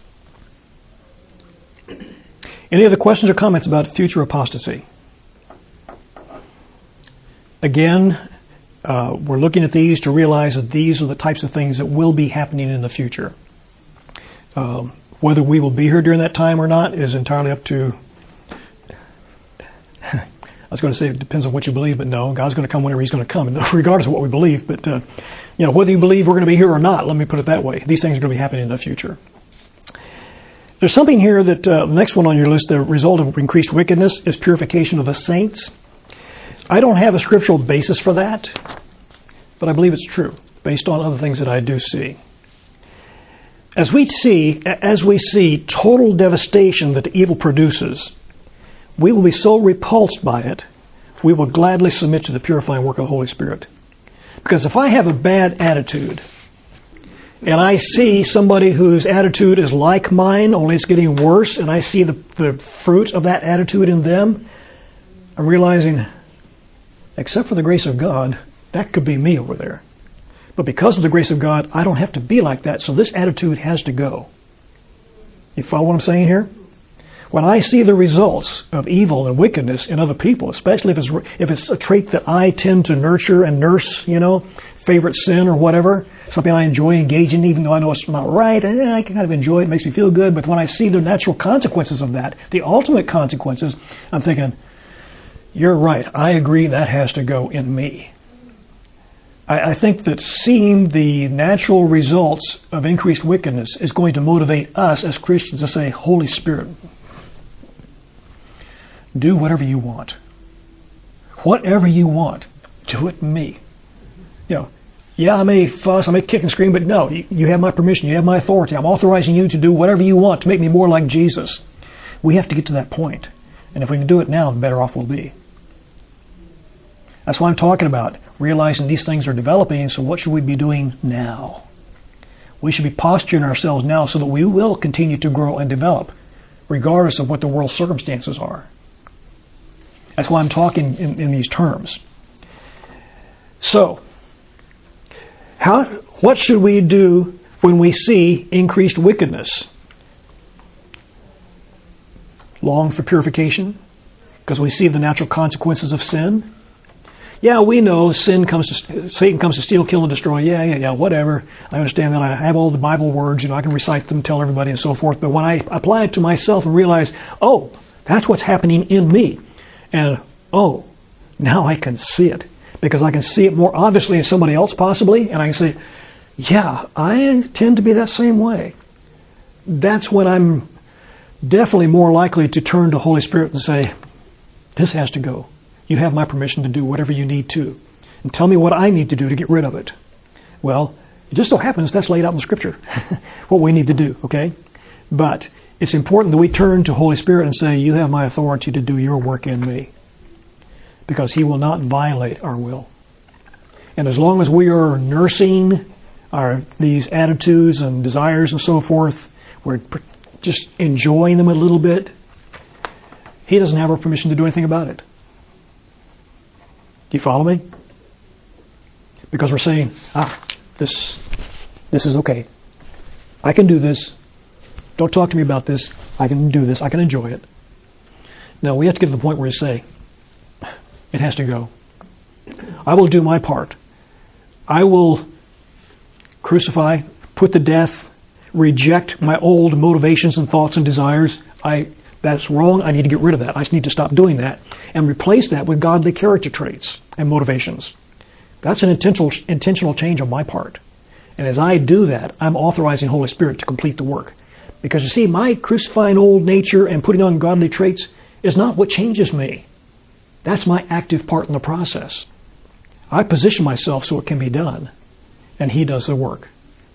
Any other questions or comments about future apostasy? Again, uh, we're looking at these to realize that these are the types of things that will be happening in the future. Um, whether we will be here during that time or not is entirely up to... I was going to say it depends on what you believe, but no, God's going to come whenever He's going to come, regardless of what we believe. But uh, you know, whether you believe we're going to be here or not, let me put it that way. These things are going to be happening in the future. There's something here that uh, the next one on your list, the result of increased wickedness is purification of the saints. I don't have a scriptural basis for that, but I believe it's true based on other things that I do see. As we see, as we see total devastation that the evil produces, we will be so repulsed by it, we will gladly submit to the purifying work of the Holy Spirit. Because if I have a bad attitude, and I see somebody whose attitude is like mine, only it's getting worse, and I see the, the fruit of that attitude in them, I'm realizing, except for the grace of God, that could be me over there. But because of the grace of God, I don't have to be like that, so this attitude has to go. You follow what I'm saying here? When I see the results of evil and wickedness in other people, especially if it's if it's a trait that I tend to nurture and nurse, you know, favorite sin or whatever, something I enjoy engaging in, even though I know it's not right, and I can kind of enjoy it, it makes me feel good, but when I see the natural consequences of that, the ultimate consequences, I'm thinking, you're right, I agree, that has to go in me. I, I think that seeing the natural results of increased wickedness is going to motivate us as Christians to say, Holy Spirit, do whatever you want. Whatever you want, do it in me. You know, yeah, I may fuss, I may kick and scream, but no, you, you have my permission, you have my authority. I'm authorizing you to do whatever you want to make me more like Jesus. We have to get to that point. And if we can do it now, the better off we'll be. That's what I'm talking about, realizing these things are developing, so what should we be doing now? We should be posturing ourselves now so that we will continue to grow and develop, regardless of what the world's circumstances are. That's why I'm talking in, in these terms. So, how, what should we do when we see increased wickedness? Long for purification? Because we see the natural consequences of sin? Yeah, we know sin comes to, Satan comes to steal, kill, and destroy. Yeah, yeah, yeah, whatever. I understand that. I have all the Bible words, you know, I can recite them, tell everybody, and so forth. But when I apply it to myself and realize, oh, that's what's happening in me. And, oh, now I can see it. Because I can see it more obviously in somebody else possibly. And I can say, yeah, I tend to be that same way. That's when I'm definitely more likely to turn to Holy Spirit and say, this has to go. You have my permission to do whatever you need to. And tell me what I need to do to get rid of it. Well, it just so happens that's laid out in the Scripture. What we need to do, okay? But it's important that we turn to Holy Spirit and say, you have my authority to do your work in me. Because He will not violate our will. And as long as we are nursing our these attitudes and desires and so forth, we're just enjoying them a little bit, He doesn't have our permission to do anything about it. Do you follow me? Because we're saying, ah, this, this is okay. I can do this. Don't talk to me about this. I can do this. I can enjoy it. No, we have to get to the point where we say, it has to go. I will do my part. I will crucify, put to death, reject my old motivations and thoughts and desires. I That's wrong. I need to get rid of that. I just need to stop doing that and replace that with godly character traits and motivations. That's an intentional intentional change on my part. And as I do that, I'm authorizing Holy Spirit to complete the work. Because you see, my crucifying old nature and putting on godly traits is not what changes me. That's my active part in the process. I position myself so it can be done. And He does the work.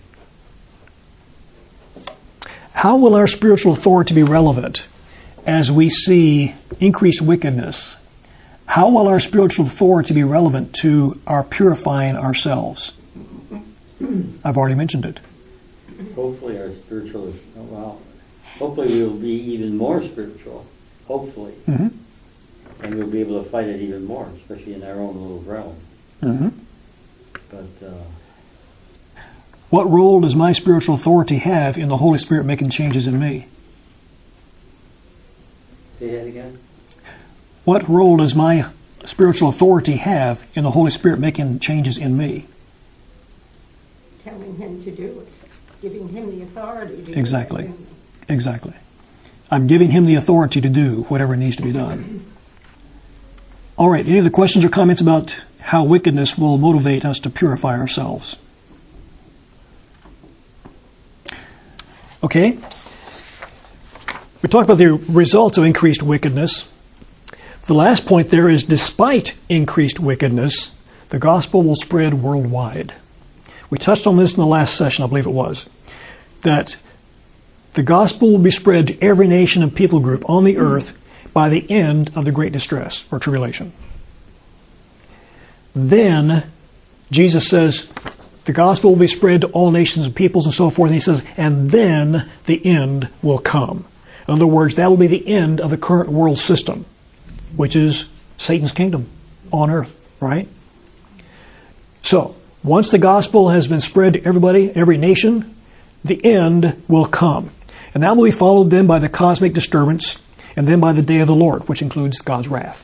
How will our spiritual authority be relevant as we see increased wickedness? How will our spiritual authority be relevant to our purifying ourselves? I've already mentioned it. Hopefully our spiritual, well, hopefully we will be even more spiritual. Hopefully. Mm-hmm. And we'll be able to fight it even more, especially in our own little realm. Mm-hmm. But, uh... what role does my spiritual authority have in the Holy Spirit making changes in me? Say that again? What role does my spiritual authority have in the Holy Spirit making changes in me? Telling Him to do it. Giving Him the authority to Exactly. do it. Exactly. I'm giving Him the authority to do whatever needs to be done. All right, any other questions or comments about how wickedness will motivate us to purify ourselves? Okay. We talked about the results of increased wickedness. The last point there is, despite increased wickedness, the gospel will spread worldwide. We touched on this in the last session, I believe it was, that the gospel will be spread to every nation and people group on the earth by the end of the great distress or tribulation. Then, Jesus says, the gospel will be spread to all nations and peoples and so forth. And He says, and then the end will come. In other words, that will be the end of the current world system, which is Satan's kingdom on earth, right? So, once the gospel has been spread to everybody, every nation, the end will come. And that will be followed then by the cosmic disturbance, and then by the day of the Lord, which includes God's wrath.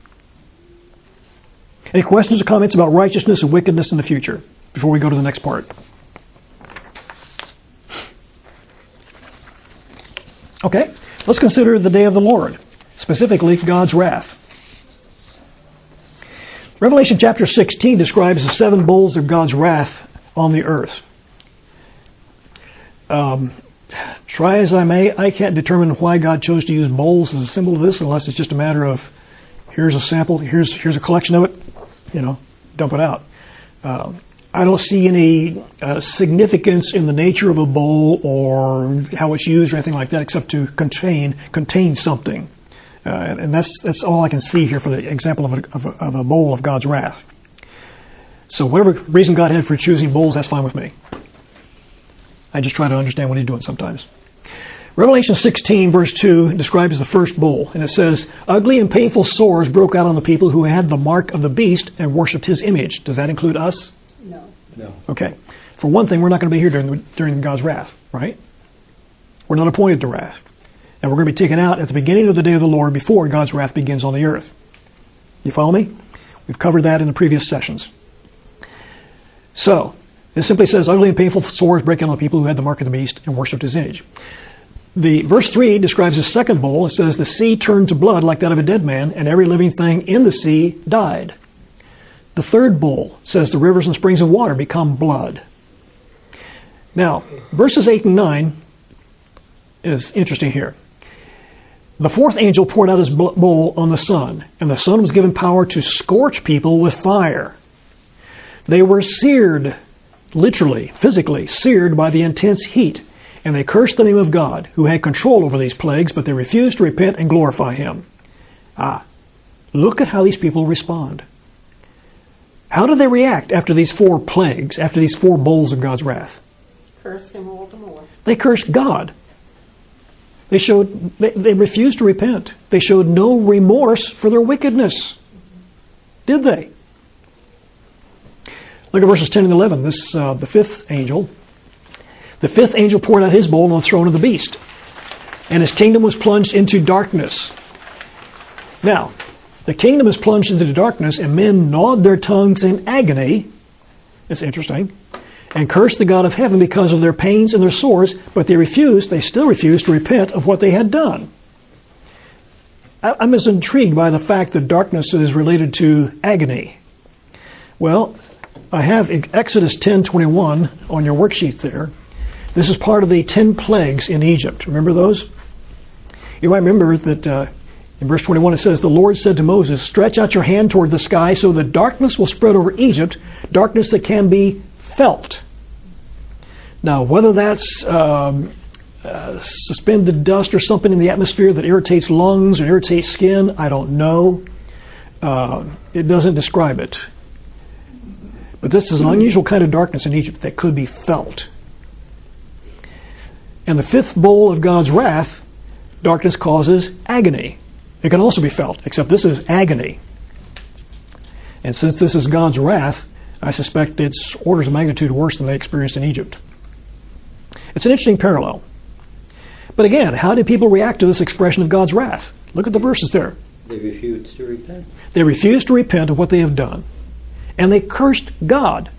Any questions or comments about righteousness and wickedness in the future before we go to the next part? Okay, let's consider the day of the Lord, specifically God's wrath. Revelation chapter sixteen describes the seven bowls of God's wrath on the earth. Um, try as I may, I can't determine why God chose to use bowls as a symbol of this, unless it's just a matter of, here's a sample, here's here's a collection of it, you know, dump it out. Um, I don't see any uh, significance in the nature of a bowl or how it's used or anything like that, except to contain contain something. Uh, and, and that's that's all I can see here for the example of a, of a, of a bowl of God's wrath. So whatever reason God had for choosing bowls, that's fine with me. I just try to understand what He's doing sometimes. Revelation sixteen verse two describes the first bowl, and it says, ugly and painful sores broke out on the people who had the mark of the beast and worshipped his image. Does that include us? No. No. Okay. For one thing, we're not going to be here during, the, during God's wrath, right? We're not appointed to wrath. And we're going to be taken out at the beginning of the day of the Lord before God's wrath begins on the earth. You follow me? We've covered that in the previous sessions. So, it simply says, ugly and painful sores break out on the people who had the mark of the beast and worshipped his image. The verse three describes the second bowl. It says, the sea turned to blood like that of a dead man, and every living thing in the sea died. The third bowl says the rivers and springs of water become blood. Now, verses eight and nine is interesting here. The fourth angel poured out his bowl on the sun, and the sun was given power to scorch people with fire. They were seared, literally, physically, seared by the intense heat, And they cursed the name of God, who had control over these plagues, but they refused to repent and glorify Him. Ah, look at how these people respond. How did they react after these four plagues, after these four bowls of God's wrath? Cursed Him all the more. They cursed God. They showed, they, they refused to repent. They showed no remorse for their wickedness. Did they? Look at verses ten and eleven. This, uh, the fifth angel. The fifth angel poured out his bowl on the throne of the beast, and his kingdom was plunged into darkness. Now, the kingdom is plunged into darkness, and men gnawed their tongues in agony. It's interesting. And cursed the God of heaven because of their pains and their sores, but they refused, they still refused to repent of what they had done. I'm as intrigued by the fact that darkness is related to agony. Well, I have Exodus ten twenty-one on your worksheet there. This is part of the ten plagues in Egypt. Remember those? You might remember that uh, in verse twenty-one it says, "The Lord said to Moses, stretch out your hand toward the sky so that darkness will spread over Egypt, darkness that can be felt." Now, whether that's um, uh, suspended dust or something in the atmosphere that irritates lungs or irritates skin, I don't know. Uh, it doesn't describe it. But this is an unusual kind of darkness in Egypt that could be felt. And the fifth bowl of God's wrath, darkness causes agony. It can also be felt, except this is agony. And since this is God's wrath, I suspect it's orders of magnitude worse than they experienced in Egypt. It's an interesting parallel. But again, how did people react to this expression of God's wrath? Look at the verses there. They refused to repent. They refused to repent of what they have done. And they cursed God.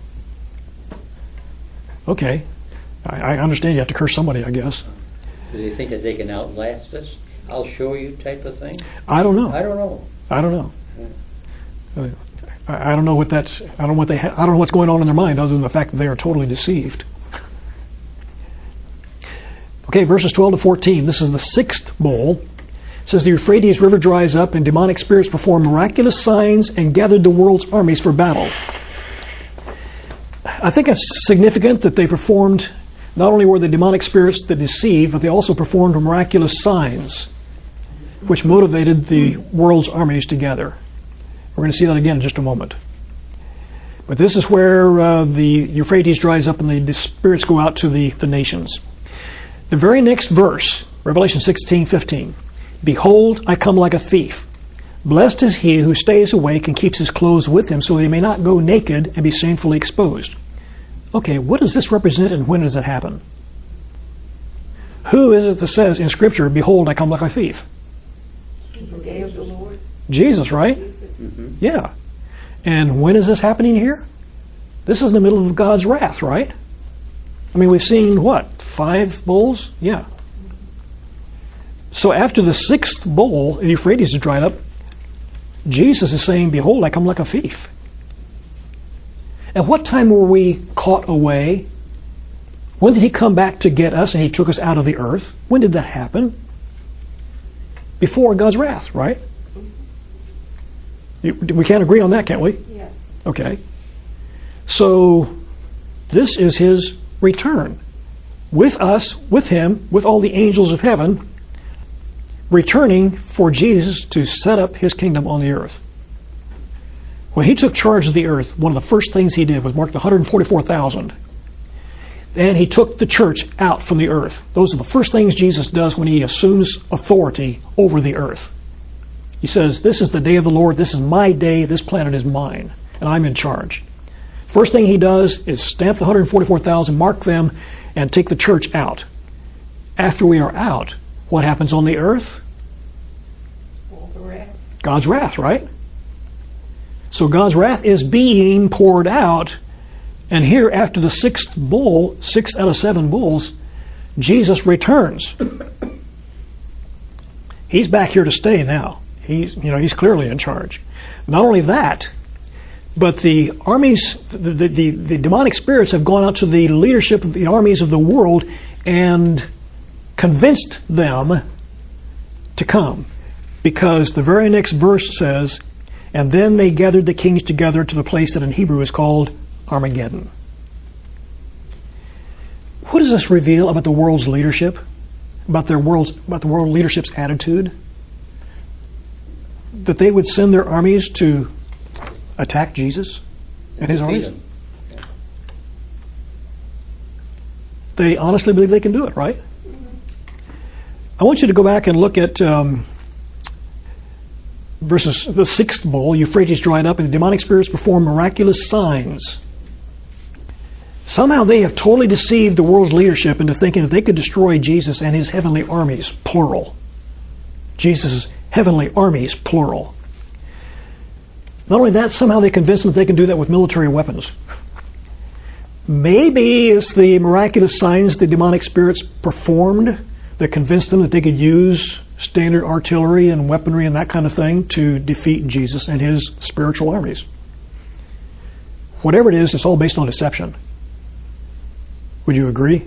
Okay. I, I understand you have to curse somebody, I guess. Do they think that they can outlast us? I'll show you type of thing? I don't know. I don't know. I don't know. Yeah. I, I don't know what that's. I don't know what they. Ha- I don't know what's going on in their mind, other than the fact that they are totally deceived. Okay, verses twelve to fourteen. This is the sixth bowl. It says the Euphrates River dries up, and demonic spirits perform miraculous signs and gathered the world's armies for battle. I think it's significant that they performed. Not only were the demonic spirits that deceived, but they also performed miraculous signs, which motivated the world's armies to gather. We're going to see that again in just a moment. But this is where uh, the Euphrates dries up and the, the spirits go out to the, the nations. The very next verse, Revelation sixteen fifteen. Behold, I come like a thief. Blessed is he who stays awake and keeps his clothes with him, so that he may not go naked and be shamefully exposed. Okay, what does this represent and when does it happen? Who is it that says in Scripture, behold, I come like a thief? The day of the Lord. Jesus, right? Mm-hmm. Yeah. And when is this happening here? This is in the middle of God's wrath, right? I mean, we've seen, what, five bowls? Yeah. So after the sixth bowl in Euphrates is dried up, Jesus is saying, behold, I come like a thief. At what time were we caught away? When did he come back to get us and he took us out of the earth? When did that happen? Before God's wrath, right? We can't agree on that, can't we? Yes. Okay. So this is his return. With us, with him, with all the angels of heaven, returning for Jesus to set up his kingdom on the earth. When he took charge of the earth, one of the first things he did was mark the one hundred forty-four thousand. And he took the church out from the earth. Those are the first things Jesus does when he assumes authority over the earth. He says, this is the day of the Lord, this is my day, this planet is mine, and I'm in charge. First thing he does is stamp the one hundred forty-four thousand, mark them, and take the church out. After we are out, what happens on the earth? All the wrath. God's wrath, right? So God's wrath is being poured out, and here after the sixth bowl, six out of seven bowls, Jesus returns. He's back here to stay now. He's, you know, he's clearly in charge. Not only that, but the armies, the, the, the, the demonic spirits have gone out to the leadership of the armies of the world and convinced them to come. Because the very next verse says, and then they gathered the kings together to the place that in Hebrew is called Armageddon. what does this reveal about the world's leadership? About their world's about the world leadership's attitude? That they would send their armies to attack Jesus and his armies? They honestly believe they can do it, right? I want you to go back and look at um, verses the sixth bowl. Euphrates dried up, and the demonic spirits performed miraculous signs. Somehow they have totally deceived the world's leadership into thinking that they could destroy Jesus and his heavenly armies, plural. Jesus' heavenly armies, plural. Not only that, somehow they convinced them that they can do that with military weapons. Maybe it's the miraculous signs the demonic spirits performed that convinced them that they could use standard artillery and weaponry and that kind of thing to defeat Jesus and his spiritual armies. Whatever it is, it's all based on deception. Would you agree?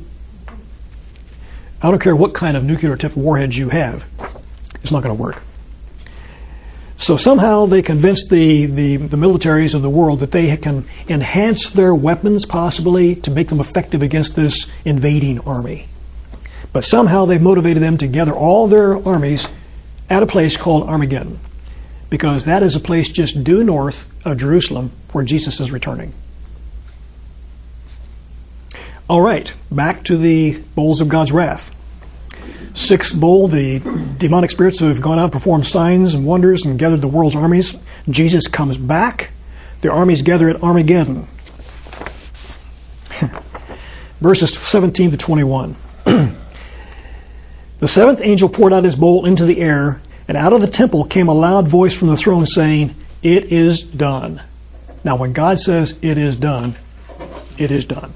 I don't care what kind of nuclear tipped warheads you have. It's not going to work. So somehow they convinced the, the, the militaries of the world that they can enhance their weapons possibly to make them effective against this invading army. But somehow they've motivated them to gather all their armies at a place called Armageddon, because that is a place just due north of Jerusalem where Jesus is returning. All right, back to the bowls of God's wrath. Sixth bowl, the demonic spirits who have gone out and performed signs and wonders and gathered the world's armies. Jesus comes back. The armies gather at Armageddon. Verses seventeen to twenty-one. The seventh angel poured out his bowl into the air, and out of the temple came a loud voice from the throne saying, "It is done." Now when God says it is done, it is done.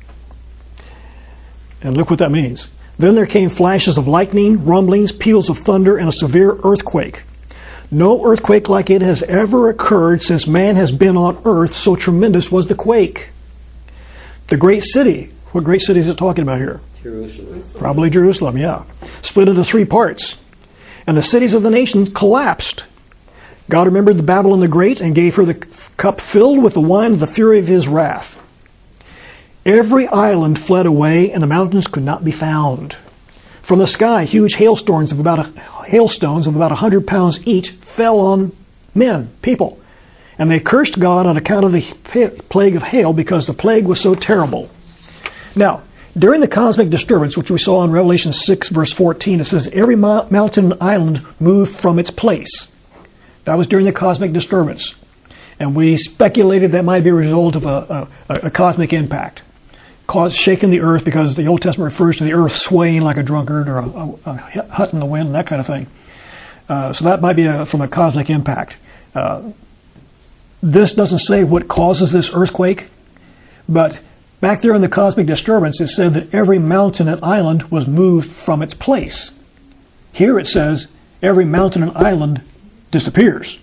And look what that means. Then there came flashes of lightning, rumblings, peals of thunder, and a severe earthquake. No earthquake like it has ever occurred since man has been on earth, so tremendous was the quake. The great city, what great city is it talking about here? Jerusalem. Probably Jerusalem, yeah. Split into three parts. And the cities of the nations collapsed. God remembered the Babylon the Great and gave her the cup filled with the wine of the fury of his wrath. Every island fled away, and the mountains could not be found. From the sky, huge hailstones of about a, hailstones of about a hundred pounds each fell on men, people, and they cursed God on account of the plague of hail, because the plague was so terrible. Now, during the cosmic disturbance, which we saw in Revelation six, verse fourteen, it says every mountain and island moved from its place. That was during the cosmic disturbance, and we speculated that might be a result of a, a, a cosmic impact. Caused shaking the earth, because the Old Testament refers to the earth swaying like a drunkard or a, a, a hut in the wind, that kind of thing. Uh, so that might be a, from a cosmic impact. Uh, this doesn't say what causes this earthquake, but back there in the cosmic disturbance, it said that every mountain and island was moved from its place. Here it says every mountain and island disappears.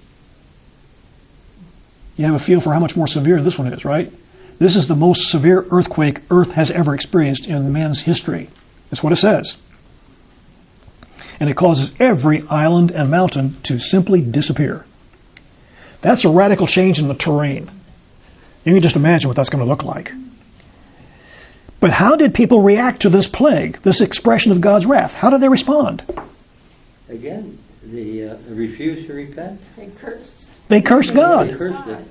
You have a feel for how much more severe this one is, right? This is the most severe earthquake Earth has ever experienced in man's history. That's what it says. And it causes every island and mountain to simply disappear. That's a radical change in the terrain. You can just imagine what that's going to look like. But how did people react to this plague, this expression of God's wrath? How did they respond? Again, they uh, refused to repent. They cursed. They cursed God. They cursed it.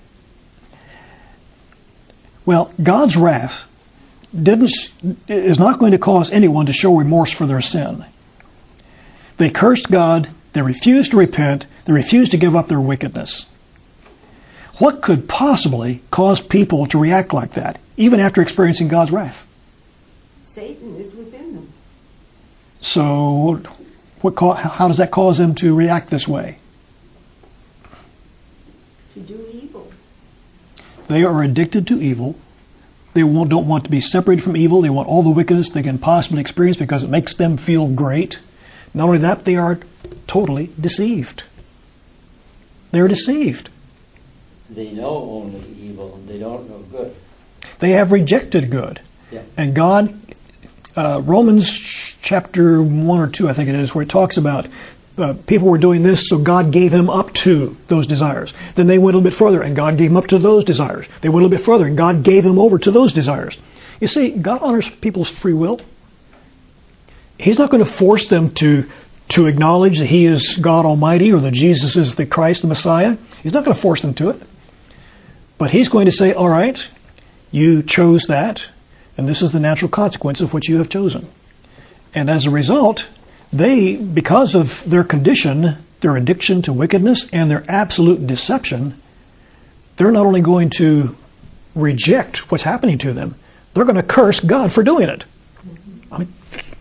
Well, God's wrath didn't is not going to cause anyone to show remorse for their sin. They cursed God. They refused to repent. They refused to give up their wickedness. What could possibly cause people to react like that, even after experiencing God's wrath? Satan is within them. So, what? How does that cause them to react this way? To do evil. They are addicted to evil. They won't, don't want to be separated from evil. They want all the wickedness they can possibly experience because it makes them feel great. Not only that, they are totally deceived. They're deceived. They know only evil, and they don't know good. They have rejected good. Yeah. And God, uh, Romans chapter one or two, I think it is, where it talks about uh, people were doing this, so God gave him up to those desires. Then they went a little bit further, and God gave him up to those desires. They went a little bit further, and God gave him over to those desires. You see, God honors people's free will. He's not going to force them to to acknowledge that He is God Almighty or that Jesus is the Christ, the Messiah. He's not going to force them to it. But He's going to say, all right, you chose that, and this is the natural consequence of what you have chosen. And as a result, they, because of their condition, their addiction to wickedness and their absolute deception, they're not only going to reject what's happening to them, they're going to curse God for doing it. I mean,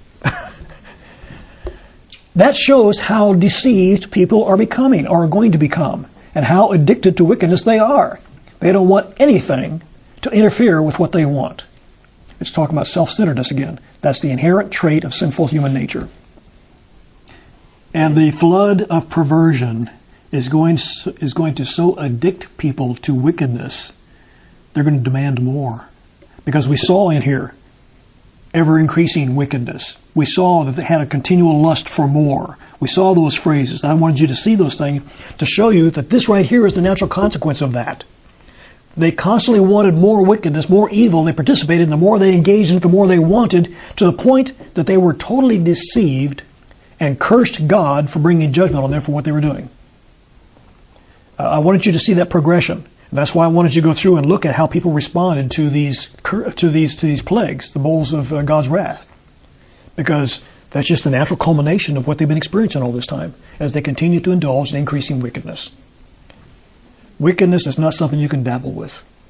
that shows how deceived people are becoming, or are going to become, and how addicted to wickedness they are. They don't want anything to interfere with what they want. It's talking about self-centeredness again. That's the inherent trait of sinful human nature. And the flood of perversion is going is going to so addict people to wickedness, they're going to demand more. Because we saw in here ever-increasing wickedness. We saw that they had a continual lust for more. We saw those phrases. I wanted you to see those things to show you that this right here is the natural consequence of that. They constantly wanted more wickedness, more evil. They participated. The more they engaged in it, the more they wanted, to the point that they were totally deceived and cursed God for bringing judgment on them for what they were doing. Uh, I wanted you to see that progression. And that's why I wanted you to go through and look at how people responded to these to these to these plagues, the bowls of uh, God's wrath, because that's just the natural culmination of what they've been experiencing all this time as they continue to indulge in increasing wickedness. Wickedness is not something you can dabble with.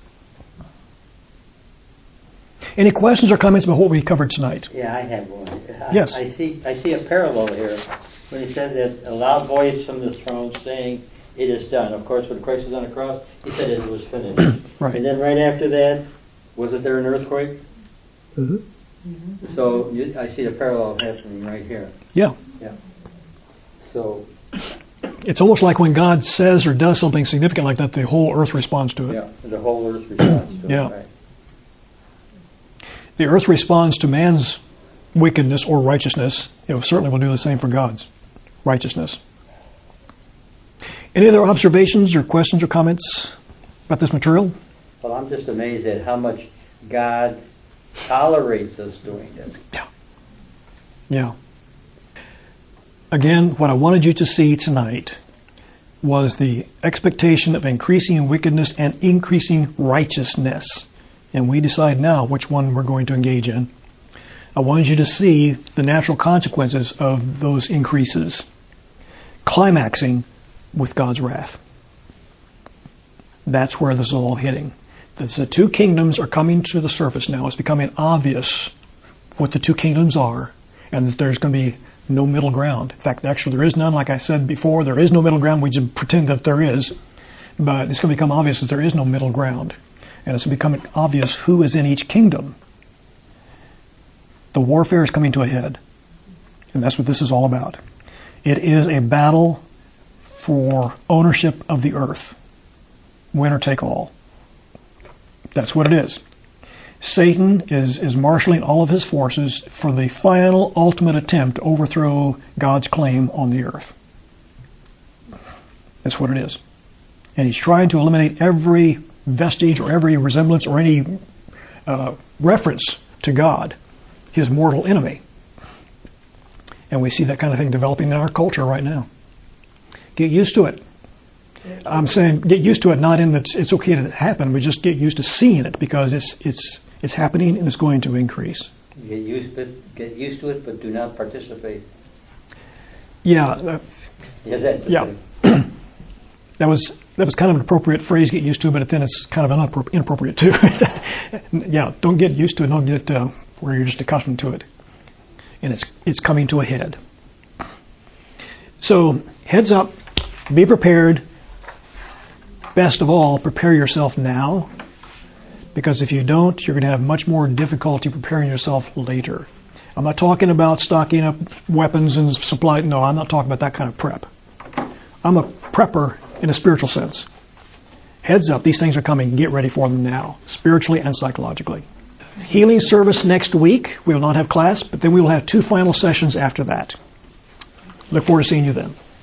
Any questions or comments about what we covered tonight? Yeah, I have one. I, yes. I see I see a parallel here when He said that a loud voice from the throne saying, "It is done." Of course, when Christ was on the cross, He said it was finished. Right. And then right after that, wasn't there an earthquake? Mm-hmm. Mm-hmm. So you, I see the parallel happening right here. Yeah. Yeah. So. It's almost like when God says or does something significant like that, the whole earth responds to it. Yeah, the whole earth responds to yeah. it. Right. The earth responds to man's wickedness or righteousness. It certainly will do the same for God's righteousness. Any other observations or questions or comments about this material? Well, I'm just amazed at how much God tolerates us doing this. Yeah. Yeah. Again, what I wanted you to see tonight was the expectation of increasing wickedness and increasing righteousness. And we decide now which one we're going to engage in. I wanted you to see the natural consequences of those increases, climaxing with God's wrath. That's where this is all hitting. The two kingdoms are coming to the surface now. It's becoming obvious what the two kingdoms are, and that there's going to be no middle ground. In fact, actually there is none. Like I said before, there is no middle ground. We just pretend that there is. But it's going to become obvious that there is no middle ground. And it's becoming obvious who is in each kingdom. The warfare is coming to a head. And that's what this is all about. It is a battle for ownership of the earth. Winner take all. That's what it is. Satan is, is marshaling all of his forces for the final, ultimate attempt to overthrow God's claim on the earth. That's what it is. And he's trying to eliminate every vestige or every resemblance or any uh, reference to God, his mortal enemy. And we see that kind of thing developing in our culture right now. Get used to it. I'm saying get used to it, not in that it's okay to happen, but just get used to seeing it, because it's it's it's happening and it's going to increase. Get used to it, get used to it, but do not participate. Yeah. Uh, yeah. That's yeah. that was that was kind of an appropriate phrase, get used to, but then it's kind of inappropri- inappropriate too. Yeah. Don't get used to it. Don't get uh, where you're just accustomed to it, and it's it's coming to a head. So heads up, be prepared. Best of all, prepare yourself now, because if you don't, you're going to have much more difficulty preparing yourself later. I'm not talking about stocking up weapons and supply. No, I'm not talking about that kind of prep. I'm a prepper in a spiritual sense. Heads up, these things are coming. Get ready for them now, spiritually and psychologically. Healing service next week. We will not have class, but then we will have two final sessions after that. Look forward to seeing you then.